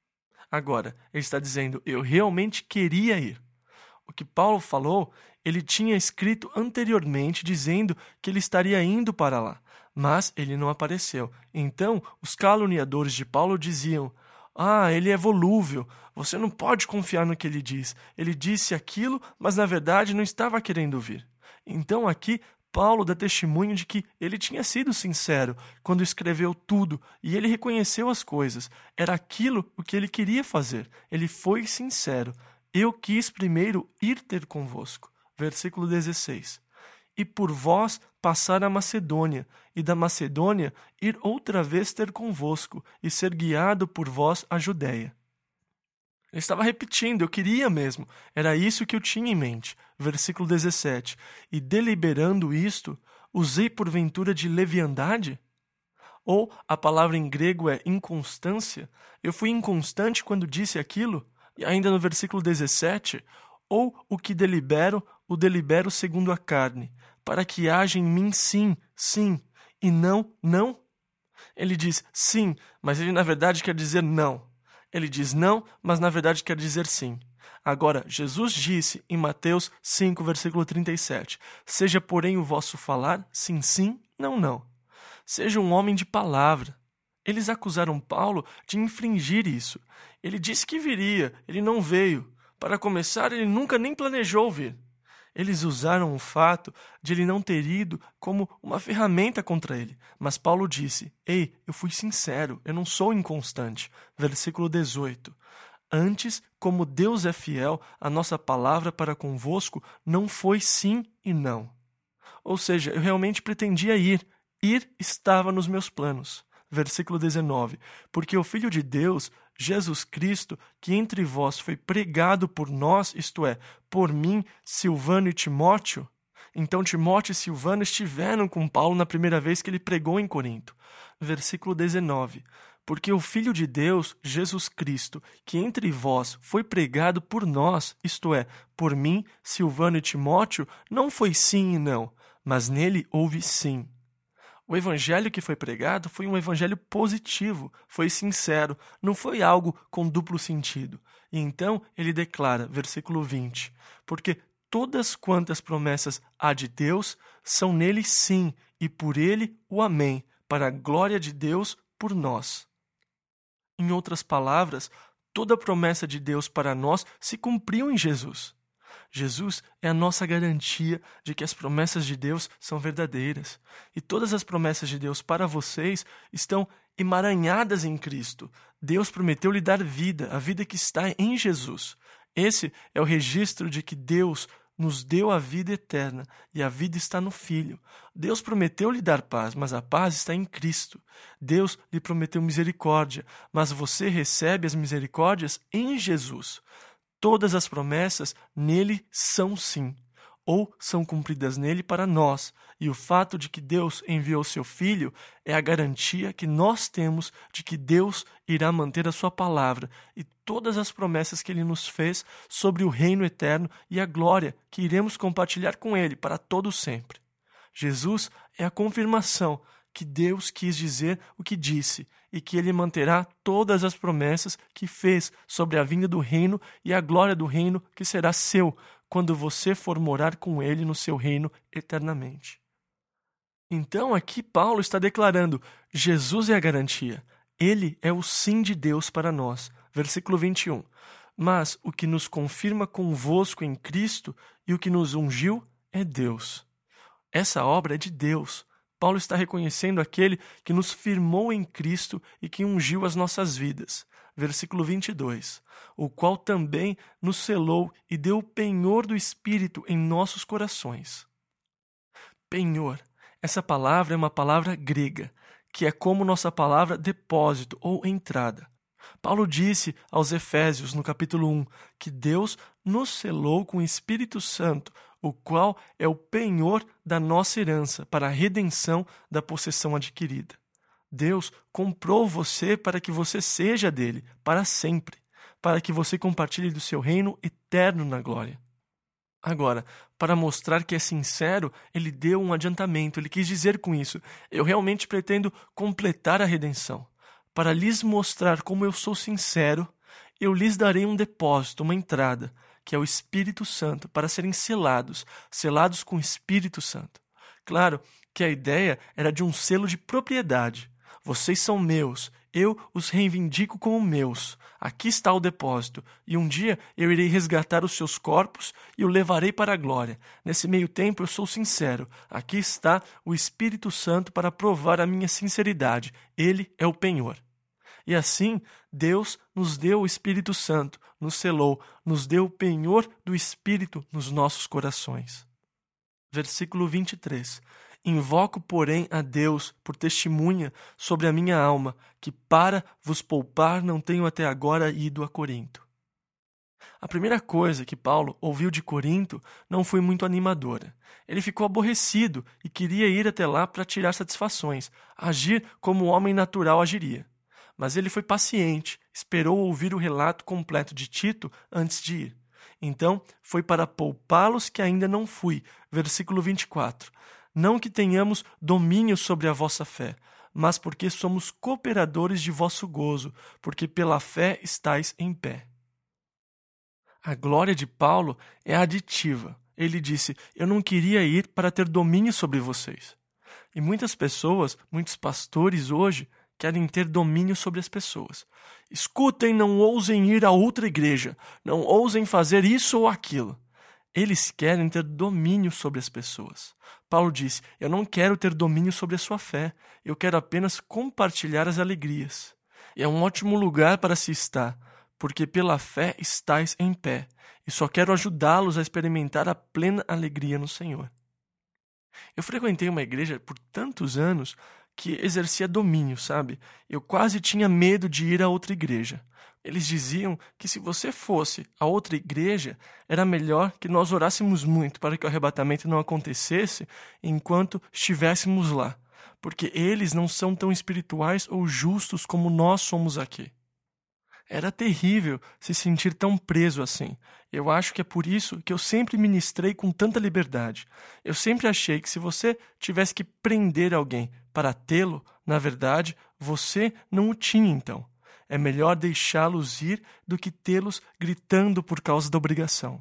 Agora, ele está dizendo, eu realmente queria ir. O que Paulo falou, ele tinha escrito anteriormente dizendo que ele estaria indo para lá, mas ele não apareceu. Então, os caluniadores de Paulo diziam, ah, ele é volúvel, você não pode confiar no que ele diz. Ele disse aquilo, mas na verdade não estava querendo vir. Então aqui, Paulo dá testemunho de que ele tinha sido sincero quando escreveu tudo e ele reconheceu as coisas. Era aquilo o que ele queria fazer. Ele foi sincero. Eu quis primeiro ir ter convosco. Versículo dezesseis. E por vós passar a Macedônia, e da Macedônia ir outra vez ter convosco, e ser guiado por vós à Judéia. Ele estava repetindo, eu queria mesmo. Era isso que eu tinha em mente. Versículo dezessete. E deliberando isto, usei porventura de leviandade? Ou a palavra em grego é inconstância? Eu fui inconstante quando disse aquilo? E ainda no versículo dezessete, ou o que delibero, o delibero segundo a carne, para que haja em mim sim, sim, e não, não? Ele diz sim, mas ele na verdade quer dizer não. Ele diz não, mas na verdade quer dizer sim. Agora, Jesus disse em Mateus cinco, versículo trinta e sete, seja porém o vosso falar sim, sim, não, não. Seja um homem de palavra. Eles acusaram Paulo de infringir isso. Ele disse que viria, ele não veio. Para começar, ele nunca nem planejou vir. Eles usaram o fato de ele não ter ido como uma ferramenta contra ele. Mas Paulo disse, ei, eu fui sincero, eu não sou inconstante. Versículo dezoito. Antes, como Deus é fiel, a nossa palavra para convosco não foi sim e não. Ou seja, eu realmente pretendia ir. Ir estava nos meus planos. Versículo dezenove. Porque o Filho de Deus, Jesus Cristo, que entre vós foi pregado por nós, isto é, por mim, Silvano e Timóteo. Então Timóteo e Silvano estiveram com Paulo na primeira vez que ele pregou em Corinto. Versículo dezenove. Porque o Filho de Deus, Jesus Cristo, que entre vós foi pregado por nós, isto é, por mim, Silvano e Timóteo, não foi sim e não, mas nele houve sim. O evangelho que foi pregado foi um evangelho positivo, foi sincero, não foi algo com duplo sentido. E então ele declara, versículo vinte, porque todas quantas promessas há de Deus são nele sim, e por ele o amém, para a glória de Deus por nós. Em outras palavras, toda promessa de Deus para nós se cumpriu em Jesus. Jesus é a nossa garantia de que as promessas de Deus são verdadeiras. E todas as promessas de Deus para vocês estão emaranhadas em Cristo. Deus prometeu lhe dar vida, a vida que está em Jesus. Esse é o registro de que Deus nos deu a vida eterna, e a vida está no Filho. Deus prometeu lhe dar paz, mas a paz está em Cristo. Deus lhe prometeu misericórdia, mas você recebe as misericórdias em Jesus. Todas as promessas nele são sim, ou são cumpridas nele para nós, e o fato de que Deus enviou seu Filho é a garantia que nós temos de que Deus irá manter a sua palavra e todas as promessas que ele nos fez sobre o reino eterno e a glória que iremos compartilhar com ele para todo sempre. Jesus é a confirmação que Deus quis dizer o que disse e que ele manterá todas as promessas que fez sobre a vinda do reino e a glória do reino que será seu quando você for morar com ele no seu reino eternamente. Então aqui Paulo está declarando, Jesus é a garantia, ele é o sim de Deus para nós. Versículo vinte e um. Mas o que nos confirma convosco em Cristo e o que nos ungiu é Deus. Essa obra é de Deus. Paulo está reconhecendo aquele que nos firmou em Cristo e que ungiu as nossas vidas. Versículo vinte e dois. O qual também nos selou e deu o penhor do Espírito em nossos corações. Penhor. Essa palavra é uma palavra grega, que é como nossa palavra depósito ou entrada. Paulo disse aos Efésios, no capítulo um, que Deus nos selou com o Espírito Santo, o qual é o penhor da nossa herança para a redenção da possessão adquirida. Deus comprou você para que você seja dele, para sempre, para que você compartilhe do seu reino eterno na glória. Agora, para mostrar que é sincero, ele deu um adiantamento, ele quis dizer com isso, eu realmente pretendo completar a redenção. Para lhes mostrar como eu sou sincero, eu lhes darei um depósito, uma entrada, que é o Espírito Santo, para serem selados, selados com o Espírito Santo. Claro que a ideia era de um selo de propriedade. Vocês são meus, eu os reivindico como meus. Aqui está o depósito, e um dia eu irei resgatar os seus corpos e o levarei para a glória. Nesse meio tempo eu sou sincero. Aqui está o Espírito Santo para provar a minha sinceridade. Ele é o penhor. E assim, Deus nos deu o Espírito Santo, nos selou, nos deu o penhor do Espírito nos nossos corações. Versículo vinte e três. Invoco, porém, a Deus por testemunha sobre a minha alma, que para vos poupar não tenho até agora ido a Corinto. A primeira coisa que Paulo ouviu de Corinto não foi muito animadora. Ele ficou aborrecido e queria ir até lá para tirar satisfações, agir como o homem natural agiria. Mas ele foi paciente, esperou ouvir o relato completo de Tito antes de ir. Então, foi para poupá-los que ainda não fui. Versículo vinte e quatro. Não que tenhamos domínio sobre a vossa fé, mas porque somos cooperadores de vosso gozo, porque pela fé estáis em pé. A glória de Paulo é aditiva. Ele disse, eu não queria ir para ter domínio sobre vocês. E muitas pessoas, muitos pastores hoje, querem ter domínio sobre as pessoas. Escutem, não ousem ir a outra igreja, não ousem fazer isso ou aquilo. Eles querem ter domínio sobre as pessoas. Paulo disse, eu não quero ter domínio sobre a sua fé, eu quero apenas compartilhar as alegrias. E é um ótimo lugar para se estar, porque pela fé estáis em pé, e só quero ajudá-los a experimentar a plena alegria no Senhor. Eu frequentei uma igreja por tantos anos que exercia domínio, sabe? Eu quase tinha medo de ir a outra igreja. Eles diziam que se você fosse a outra igreja, era melhor que nós orássemos muito para que o arrebatamento não acontecesse enquanto estivéssemos lá, porque eles não são tão espirituais ou justos como nós somos aqui. Era terrível se sentir tão preso assim. Eu acho que é por isso que eu sempre ministrei com tanta liberdade. Eu sempre achei que se você tivesse que prender alguém para tê-lo, na verdade, você não o tinha então. É melhor deixá-los ir do que tê-los gritando por causa da obrigação.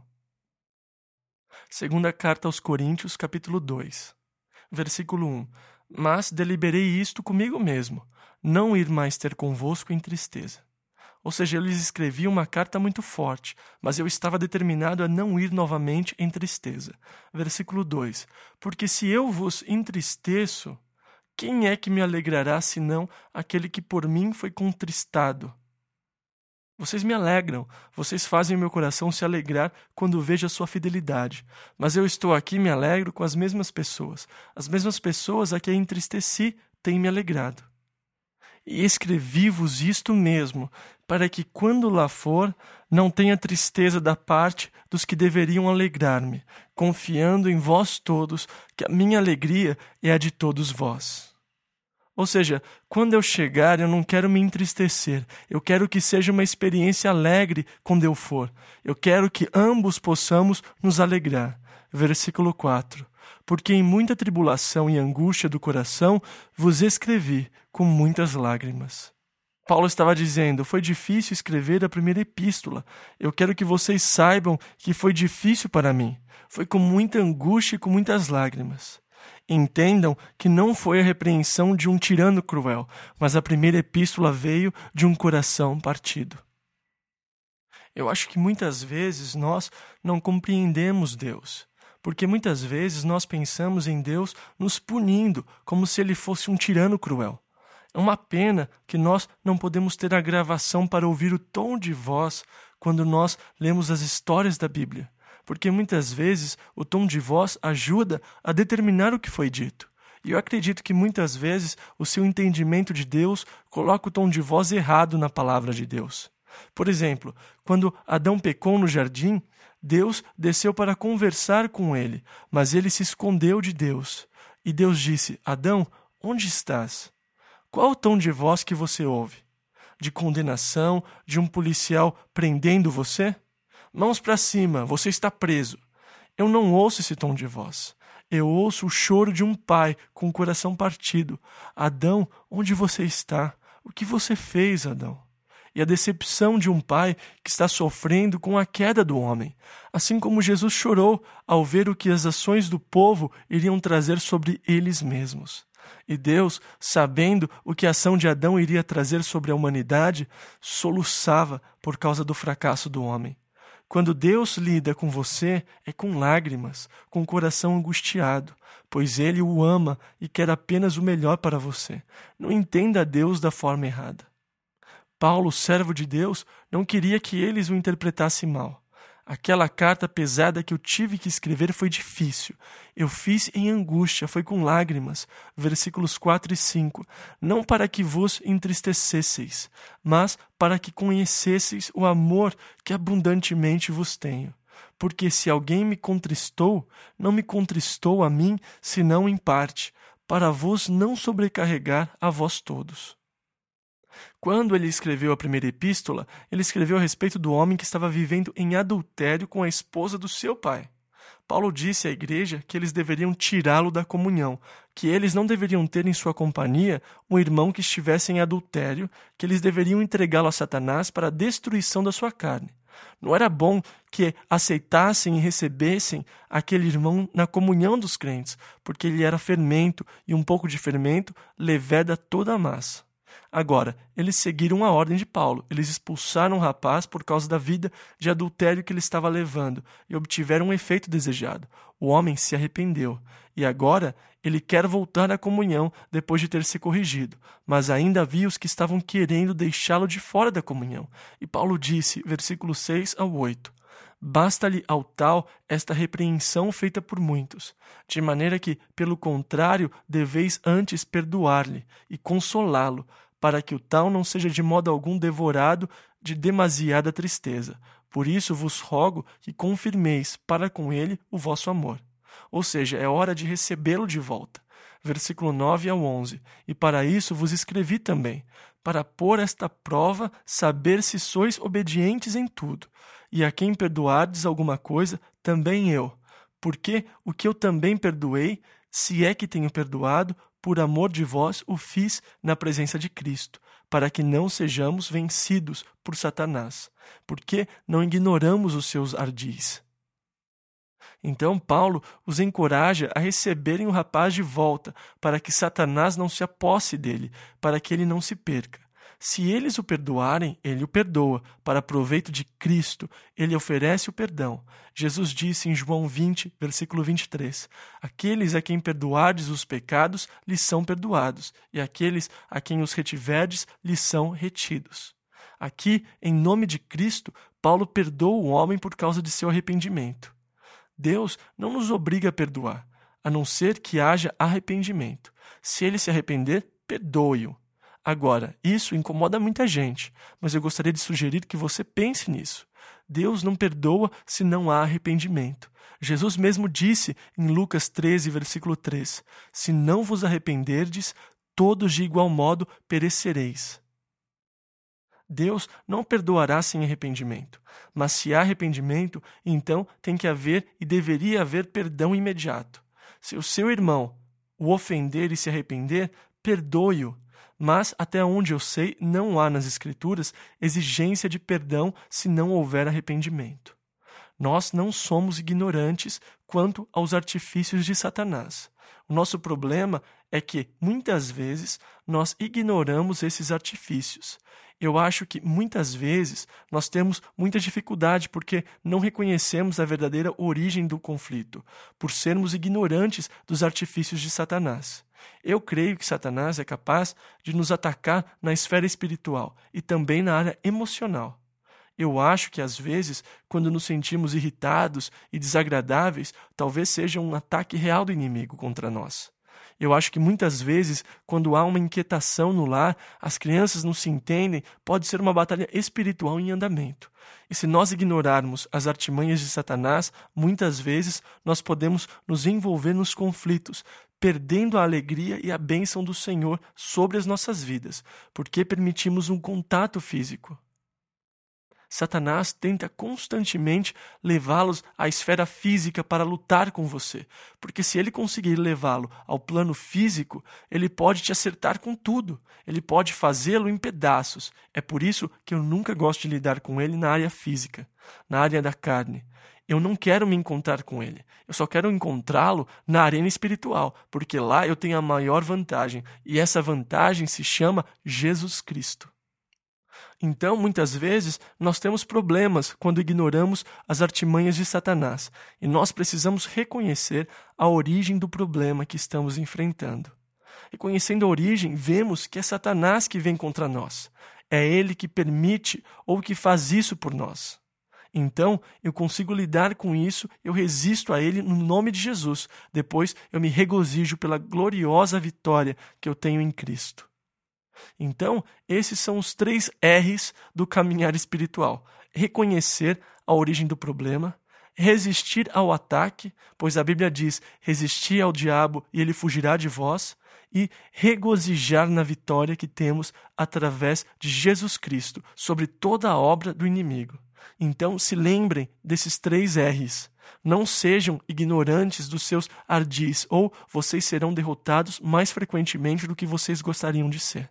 Segunda carta aos Coríntios, capítulo dois, versículo um. Mas deliberei isto comigo mesmo, não ir mais ter convosco em tristeza. Ou seja, eu lhes escrevi uma carta muito forte, mas eu estava determinado a não ir novamente em tristeza. Versículo dois. Porque se eu vos entristeço, quem é que me alegrará senão aquele que por mim foi contristado? Vocês me alegram, vocês fazem meu coração se alegrar quando vejo a sua fidelidade. Mas eu estou aqui e me alegro com as mesmas pessoas. As mesmas pessoas a quem entristeci têm me alegrado. E escrevi-vos isto mesmo, para que, quando lá for, não tenha tristeza da parte dos que deveriam alegrar-me, confiando em vós todos, que a minha alegria é a de todos vós. Ou seja, quando eu chegar, eu não quero me entristecer, eu quero que seja uma experiência alegre quando eu for. Eu quero que ambos possamos nos alegrar. Versículo quatro. Porque em muita tribulação e angústia do coração vos escrevi com muitas lágrimas. Paulo estava dizendo, foi difícil escrever a primeira epístola. Eu quero que vocês saibam que foi difícil para mim. Foi com muita angústia e com muitas lágrimas. Entendam que não foi a repreensão de um tirano cruel, mas a primeira epístola veio de um coração partido. Eu acho que muitas vezes nós não compreendemos Deus. Porque muitas vezes nós pensamos em Deus nos punindo, como se Ele fosse um tirano cruel. É uma pena que nós não podemos ter a gravação para ouvir o tom de voz quando nós lemos as histórias da Bíblia. Porque muitas vezes o tom de voz ajuda a determinar o que foi dito. E eu acredito que muitas vezes o seu entendimento de Deus coloca o tom de voz errado na palavra de Deus. Por exemplo, quando Adão pecou no jardim, Deus desceu para conversar com ele, mas ele se escondeu de Deus. E Deus disse, Adão, onde estás? Qual o tom de voz que você ouve? De condenação, de um policial prendendo você? Mãos para cima, você está preso. Eu não ouço esse tom de voz. Eu ouço o choro de um pai com o coração partido. Adão, onde você está? O que você fez, Adão? E a decepção de um pai que está sofrendo com a queda do homem, assim como Jesus chorou ao ver o que as ações do povo iriam trazer sobre eles mesmos. E Deus, sabendo o que a ação de Adão iria trazer sobre a humanidade, soluçava por causa do fracasso do homem. Quando Deus lida com você, é com lágrimas, com o coração angustiado, pois Ele o ama e quer apenas o melhor para você. Não entenda Deus da forma errada. Paulo, servo de Deus, não queria que eles o interpretassem mal. Aquela carta pesada que eu tive que escrever foi difícil. Eu fiz em angústia, foi com lágrimas. Versículos quatro e cinco. Não para que vos entristecesseis, mas para que conhecesseis o amor que abundantemente vos tenho. Porque se alguém me contristou, não me contristou a mim, senão em parte, para vos não sobrecarregar a vós todos. Quando ele escreveu a primeira epístola, ele escreveu a respeito do homem que estava vivendo em adultério com a esposa do seu pai. Paulo disse à igreja que eles deveriam tirá-lo da comunhão, que eles não deveriam ter em sua companhia um irmão que estivesse em adultério, que eles deveriam entregá-lo a Satanás para a destruição da sua carne. Não era bom que aceitassem e recebessem aquele irmão na comunhão dos crentes, porque ele era fermento, e um pouco de fermento leveda toda a massa. Agora, eles seguiram a ordem de Paulo. Eles expulsaram o rapaz por causa da vida de adultério que ele estava levando e obtiveram o efeito desejado. O homem se arrependeu e agora ele quer voltar à comunhão depois de ter se corrigido. Mas ainda havia os que estavam querendo deixá-lo de fora da comunhão. E Paulo disse, versículos seis ao oito, basta-lhe ao tal esta repreensão feita por muitos, de maneira que, pelo contrário, deveis antes perdoar-lhe e consolá-lo, para que o tal não seja de modo algum devorado de demasiada tristeza. Por isso vos rogo que confirmeis para com ele o vosso amor. Ou seja, é hora de recebê-lo de volta. Versículo nove ao onze. E para isso vos escrevi também, para pôr esta prova, saber se sois obedientes em tudo. E a quem perdoardes alguma coisa, também eu. Porque o que eu também perdoei, se é que tenho perdoado, por amor de vós o fiz na presença de Cristo, para que não sejamos vencidos por Satanás, porque não ignoramos os seus ardis. Então Paulo os encoraja a receberem o rapaz de volta, para que Satanás não se aposse dele, para que ele não se perca. Se eles o perdoarem, ele o perdoa, para proveito de Cristo, ele oferece o perdão. Jesus disse em João vinte, versículo vinte e três, aqueles a quem perdoardes os pecados, lhes são perdoados, e aqueles a quem os retiverdes, lhes são retidos. Aqui, em nome de Cristo, Paulo perdoa o homem por causa de seu arrependimento. Deus não nos obriga a perdoar, a não ser que haja arrependimento. Se ele se arrepender, perdoe-o. Agora, isso incomoda muita gente, mas eu gostaria de sugerir que você pense nisso. Deus não perdoa se não há arrependimento. Jesus mesmo disse em Lucas treze, versículo três, se não vos arrependerdes, todos de igual modo perecereis. Deus não perdoará sem arrependimento, mas se há arrependimento, então tem que haver e deveria haver perdão imediato. Se o seu irmão o ofender e se arrepender, perdoe-o. Mas, até onde eu sei, não há nas Escrituras exigência de perdão se não houver arrependimento. Nós não somos ignorantes quanto aos artifícios de Satanás. O nosso problema é que, muitas vezes, nós ignoramos esses artifícios. Eu acho que, muitas vezes, nós temos muita dificuldade porque não reconhecemos a verdadeira origem do conflito, por sermos ignorantes dos artifícios de Satanás. Eu creio que Satanás é capaz de nos atacar na esfera espiritual e também na área emocional. Eu acho que, às vezes, quando nos sentimos irritados e desagradáveis, talvez seja um ataque real do inimigo contra nós. Eu acho que, muitas vezes, quando há uma inquietação no lar, as crianças não se entendem, pode ser uma batalha espiritual em andamento. E se nós ignorarmos as artimanhas de Satanás, muitas vezes nós podemos nos envolver nos conflitos, perdendo a alegria e a bênção do Senhor sobre as nossas vidas, porque permitimos um contato físico. Satanás tenta constantemente levá-los à esfera física para lutar com você, porque se ele conseguir levá-lo ao plano físico, ele pode te acertar com tudo, ele pode fazê-lo em pedaços. É por isso que eu nunca gosto de lidar com ele na área física, na área da carne. Eu não quero me encontrar com ele, eu só quero encontrá-lo na arena espiritual, porque lá eu tenho a maior vantagem, e essa vantagem se chama Jesus Cristo. Então, muitas vezes, nós temos problemas quando ignoramos as artimanhas de Satanás, e nós precisamos reconhecer a origem do problema que estamos enfrentando. Reconhecendo a origem, vemos que é Satanás que vem contra nós. É ele que permite ou que faz isso por nós. Então, eu consigo lidar com isso, eu resisto a ele no nome de Jesus. Depois, eu me regozijo pela gloriosa vitória que eu tenho em Cristo. Então, esses são os três R's do caminhar espiritual. Reconhecer a origem do problema, resistir ao ataque, pois a Bíblia diz, resistir ao diabo e ele fugirá de vós, e regozijar na vitória que temos através de Jesus Cristo sobre toda a obra do inimigo. Então, se lembrem desses três R's. Não sejam ignorantes dos seus ardis, ou vocês serão derrotados mais frequentemente do que vocês gostariam de ser.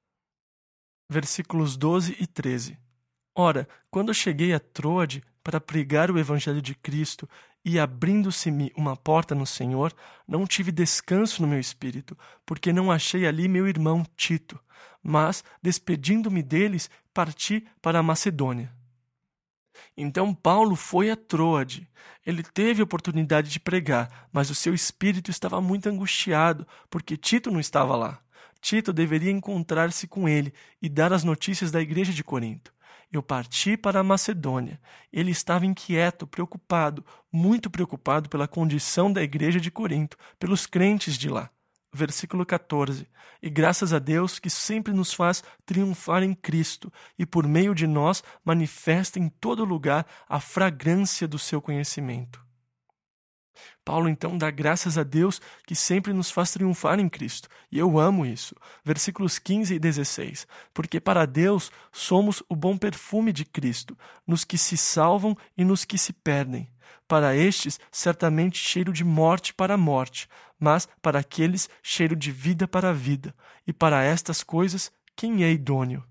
Versículos doze e treze. Ora, quando eu cheguei a Troade para pregar o Evangelho de Cristo e abrindo-se-me uma porta no Senhor, não tive descanso no meu espírito, porque não achei ali meu irmão Tito, mas, despedindo-me deles, parti para a Macedônia. Então Paulo foi a Troade. Ele teve a oportunidade de pregar, mas o seu espírito estava muito angustiado, porque Tito não estava lá. Tito deveria encontrar-se com ele e dar as notícias da igreja de Corinto. eu parti para a Macedônia. Ele estava inquieto, preocupado, muito preocupado pela condição da igreja de Corinto, pelos crentes de lá. Versículo quatorze. E graças a Deus que sempre nos faz triunfar em Cristo e por meio de nós manifesta em todo lugar a fragrância do seu conhecimento. Paulo então dá graças a Deus que sempre nos faz triunfar em Cristo. E eu amo isso. Versículos quinze e dezesseis. Porque para Deus somos o bom perfume de Cristo, nos que se salvam e nos que se perdem. Para estes, certamente cheiro de morte para a morte, mas para aqueles, cheiro de vida para a vida. E para estas coisas, quem é idôneo?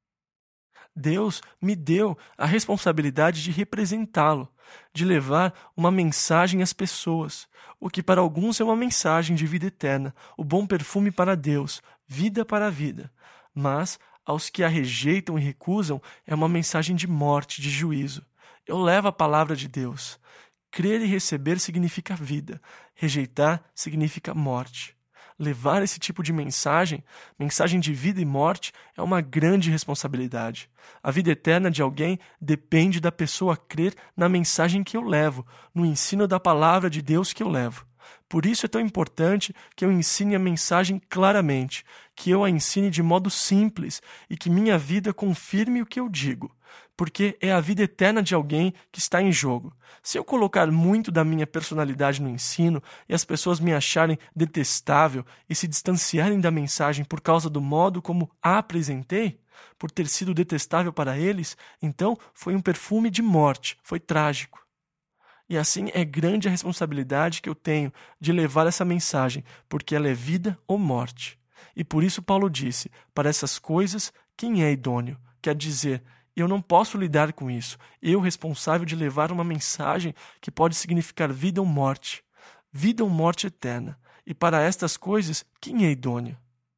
Deus me deu a responsabilidade de representá-lo, de levar uma mensagem às pessoas, o que para alguns é uma mensagem de vida eterna, o bom perfume para Deus, vida para a vida. Mas, aos que a rejeitam e recusam, é uma mensagem de morte, de juízo. Eu levo a palavra de Deus. Crer e receber significa vida, rejeitar significa morte. Levar esse tipo de mensagem, mensagem de vida e morte, é uma grande responsabilidade. A vida eterna de alguém depende da pessoa crer na mensagem que eu levo, no ensino da palavra de Deus que eu levo. Por isso é tão importante que eu ensine a mensagem claramente, que eu a ensine de modo simples e que minha vida confirme o que eu digo. Porque é a vida eterna de alguém que está em jogo. Se eu colocar muito da minha personalidade no ensino e as pessoas me acharem detestável e se distanciarem da mensagem por causa do modo como a apresentei, por ter sido detestável para eles, então foi um perfume de morte, foi trágico. E assim é grande a responsabilidade que eu tenho de levar essa mensagem, porque ela é vida ou morte. E por isso Paulo disse, para essas coisas, quem é idôneo? Quer dizer, eu não posso lidar com isso. Eu, responsável de levar uma mensagem que pode significar vida ou morte. Vida ou morte eterna. E para estas coisas, quem é idôneo?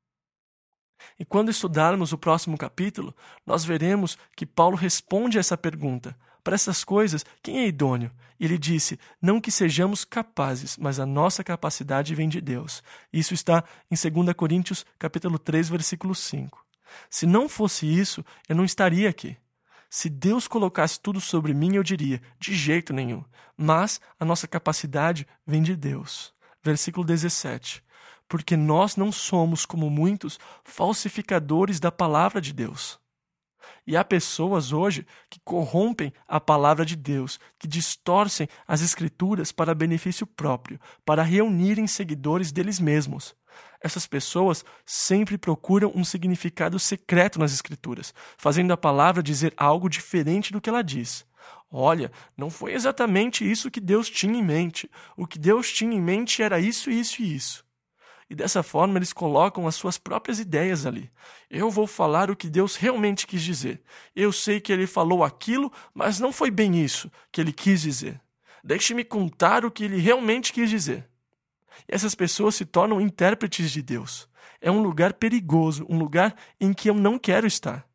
E quando estudarmos o próximo capítulo, nós veremos que Paulo responde a essa pergunta. Para essas coisas, quem é idôneo? E ele disse, não que sejamos capazes, mas a nossa capacidade vem de Deus. Isso está em dois Coríntios capítulo três, versículo cinco. Se não fosse isso, eu não estaria aqui. Se Deus colocasse tudo sobre mim, eu diria, de jeito nenhum. Mas a nossa capacidade vem de Deus. Versículo dezessete. Porque nós não somos, como muitos, falsificadores da palavra de Deus. E há pessoas hoje que corrompem a palavra de Deus, que distorcem as escrituras para benefício próprio, para reunirem seguidores deles mesmos. Essas pessoas sempre procuram um significado secreto nas escrituras, fazendo a palavra dizer algo diferente do que ela diz. Olha, não foi exatamente isso que Deus tinha em mente. O que Deus tinha em mente era isso, isso e isso. E dessa forma eles colocam as suas próprias ideias ali. Eu vou falar o que Deus realmente quis dizer. Eu sei que ele falou aquilo, mas não foi bem isso que ele quis dizer. Deixe-me contar o que ele realmente quis dizer. E essas pessoas se tornam intérpretes de Deus. É um lugar perigoso, um lugar em que eu não quero estar.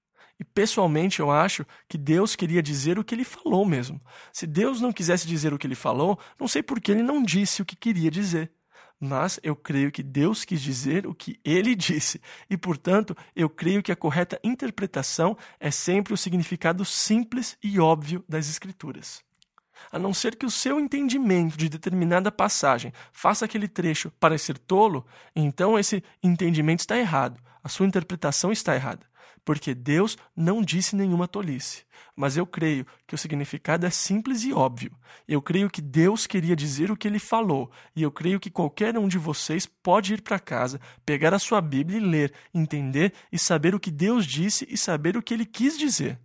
E pessoalmente eu acho que Deus queria dizer o que ele falou mesmo. Se Deus não quisesse dizer o que ele falou, não sei por que ele não disse o que queria dizer. Mas eu creio que Deus quis dizer o que ele disse. E, portanto, eu creio que a correta interpretação é sempre o significado simples e óbvio das Escrituras. A não ser que o seu entendimento de determinada passagem faça aquele trecho parecer tolo, então esse entendimento está errado, a sua interpretação está errada, porque Deus não disse nenhuma tolice. Mas eu creio que o significado é simples e óbvio. Eu creio que Deus queria dizer o que ele falou, e eu creio que qualquer um de vocês pode ir para casa, pegar a sua Bíblia e ler, entender e saber o que Deus disse e saber o que ele quis dizer.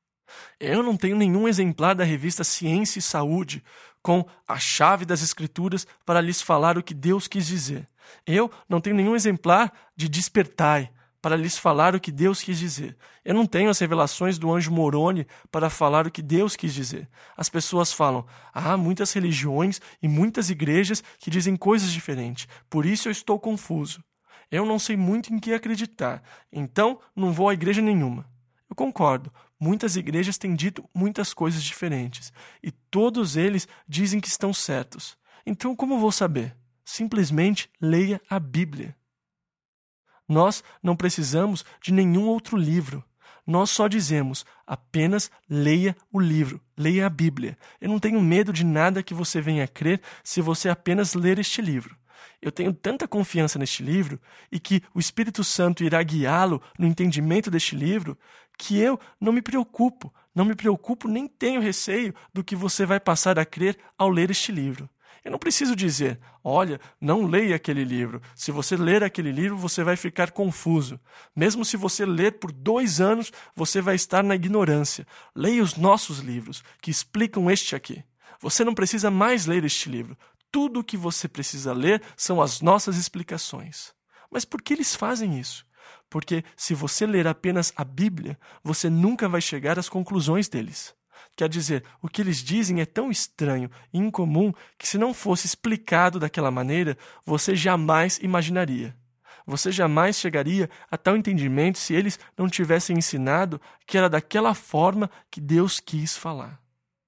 Eu não tenho nenhum exemplar da revista Ciência e Saúde com a chave das Escrituras para lhes falar o que Deus quis dizer. Eu não tenho nenhum exemplar de Despertai para lhes falar o que Deus quis dizer. Eu não tenho as revelações do anjo Moroni para falar o que Deus quis dizer. As pessoas falam, há muitas religiões e muitas igrejas que dizem coisas diferentes, por isso eu estou confuso. Eu não sei muito em que acreditar, então não vou a igreja nenhuma. Eu concordo, muitas igrejas têm dito muitas coisas diferentes, e todos eles dizem que estão certos. Então como vou saber? Simplesmente leia a Bíblia. Nós não precisamos de nenhum outro livro. Nós só dizemos, apenas leia o livro, leia a Bíblia. Eu não tenho medo de nada que você venha a crer se você apenas ler este livro. Eu tenho tanta confiança neste livro e que o Espírito Santo irá guiá-lo no entendimento deste livro, que eu não me preocupo, não me preocupo nem tenho receio do que você vai passar a crer ao ler este livro. Eu não preciso dizer, olha, não leia aquele livro. Se você ler aquele livro, você vai ficar confuso. Mesmo se você ler por dois anos, você vai estar na ignorância. Leia os nossos livros, que explicam este aqui. Você não precisa mais ler este livro. Tudo o que você precisa ler são as nossas explicações. Mas por que eles fazem isso? Porque se você ler apenas a Bíblia, você nunca vai chegar às conclusões deles. Quer dizer, o que eles dizem é tão estranho e incomum que se não fosse explicado daquela maneira, você jamais imaginaria. Você jamais chegaria a tal entendimento se eles não tivessem ensinado que era daquela forma que Deus quis falar.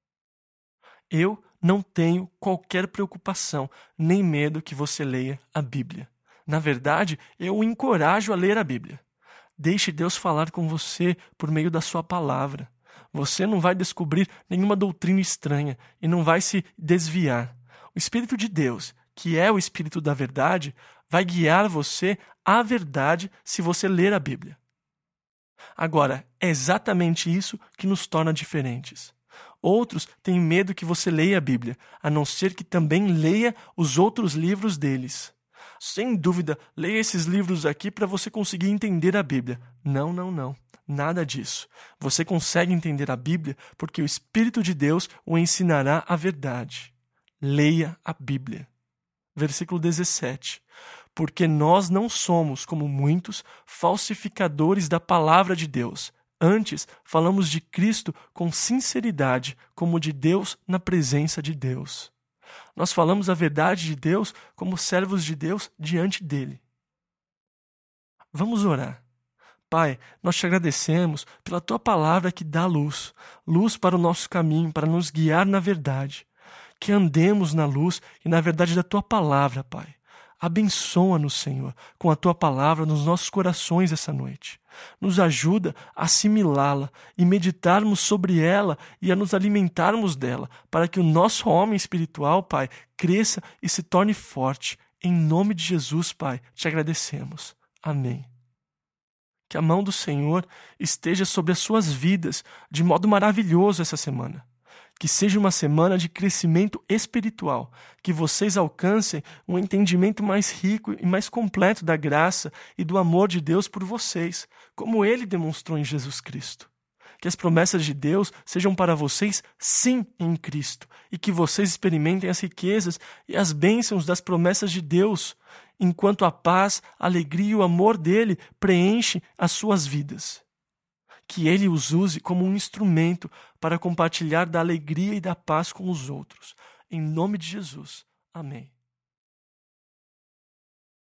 Eu não tenho qualquer preocupação nem medo que você leia a Bíblia. Na verdade, eu o encorajo a ler a Bíblia. Deixe Deus falar com você por meio da sua palavra. Você não vai descobrir nenhuma doutrina estranha e não vai se desviar. O Espírito de Deus, que é o Espírito da verdade, vai guiar você à verdade se você ler a Bíblia. Agora, é exatamente isso que nos torna diferentes. Outros têm medo que você leia a Bíblia, a não ser que também leia os outros livros deles. Sem dúvida, leia esses livros aqui para você conseguir entender a Bíblia. Não, não, não. Nada disso. Você consegue entender a Bíblia porque o Espírito de Deus o ensinará a verdade. Leia a Bíblia. Versículo dezessete. Porque nós não somos, como muitos, falsificadores da palavra de Deus. Antes, falamos de Cristo com sinceridade, como de Deus na presença de Deus. Nós falamos a verdade de Deus como servos de Deus diante dele. Vamos orar. Pai, nós te agradecemos pela Tua palavra que dá luz, luz para o nosso caminho, para nos guiar na verdade. Que andemos na luz e na verdade da Tua palavra, Pai. Abençoa-nos, Senhor, com a Tua palavra nos nossos corações essa noite. Nos ajuda a assimilá-la e meditarmos sobre ela e a nos alimentarmos dela, para que o nosso homem espiritual, Pai, cresça e se torne forte. Em nome de Jesus, Pai, te agradecemos. Amém. Que a mão do Senhor esteja sobre as suas vidas de modo maravilhoso essa semana. Que seja uma semana de crescimento espiritual, que vocês alcancem um entendimento mais rico e mais completo da graça e do amor de Deus por vocês, como Ele demonstrou em Jesus Cristo. Que as promessas de Deus sejam para vocês sim em Cristo e que vocês experimentem as riquezas e as bênçãos das promessas de Deus, enquanto a paz, a alegria e o amor dele preenchem as suas vidas. Que ele os use como um instrumento para compartilhar da alegria e da paz com os outros. Em nome de Jesus. Amém.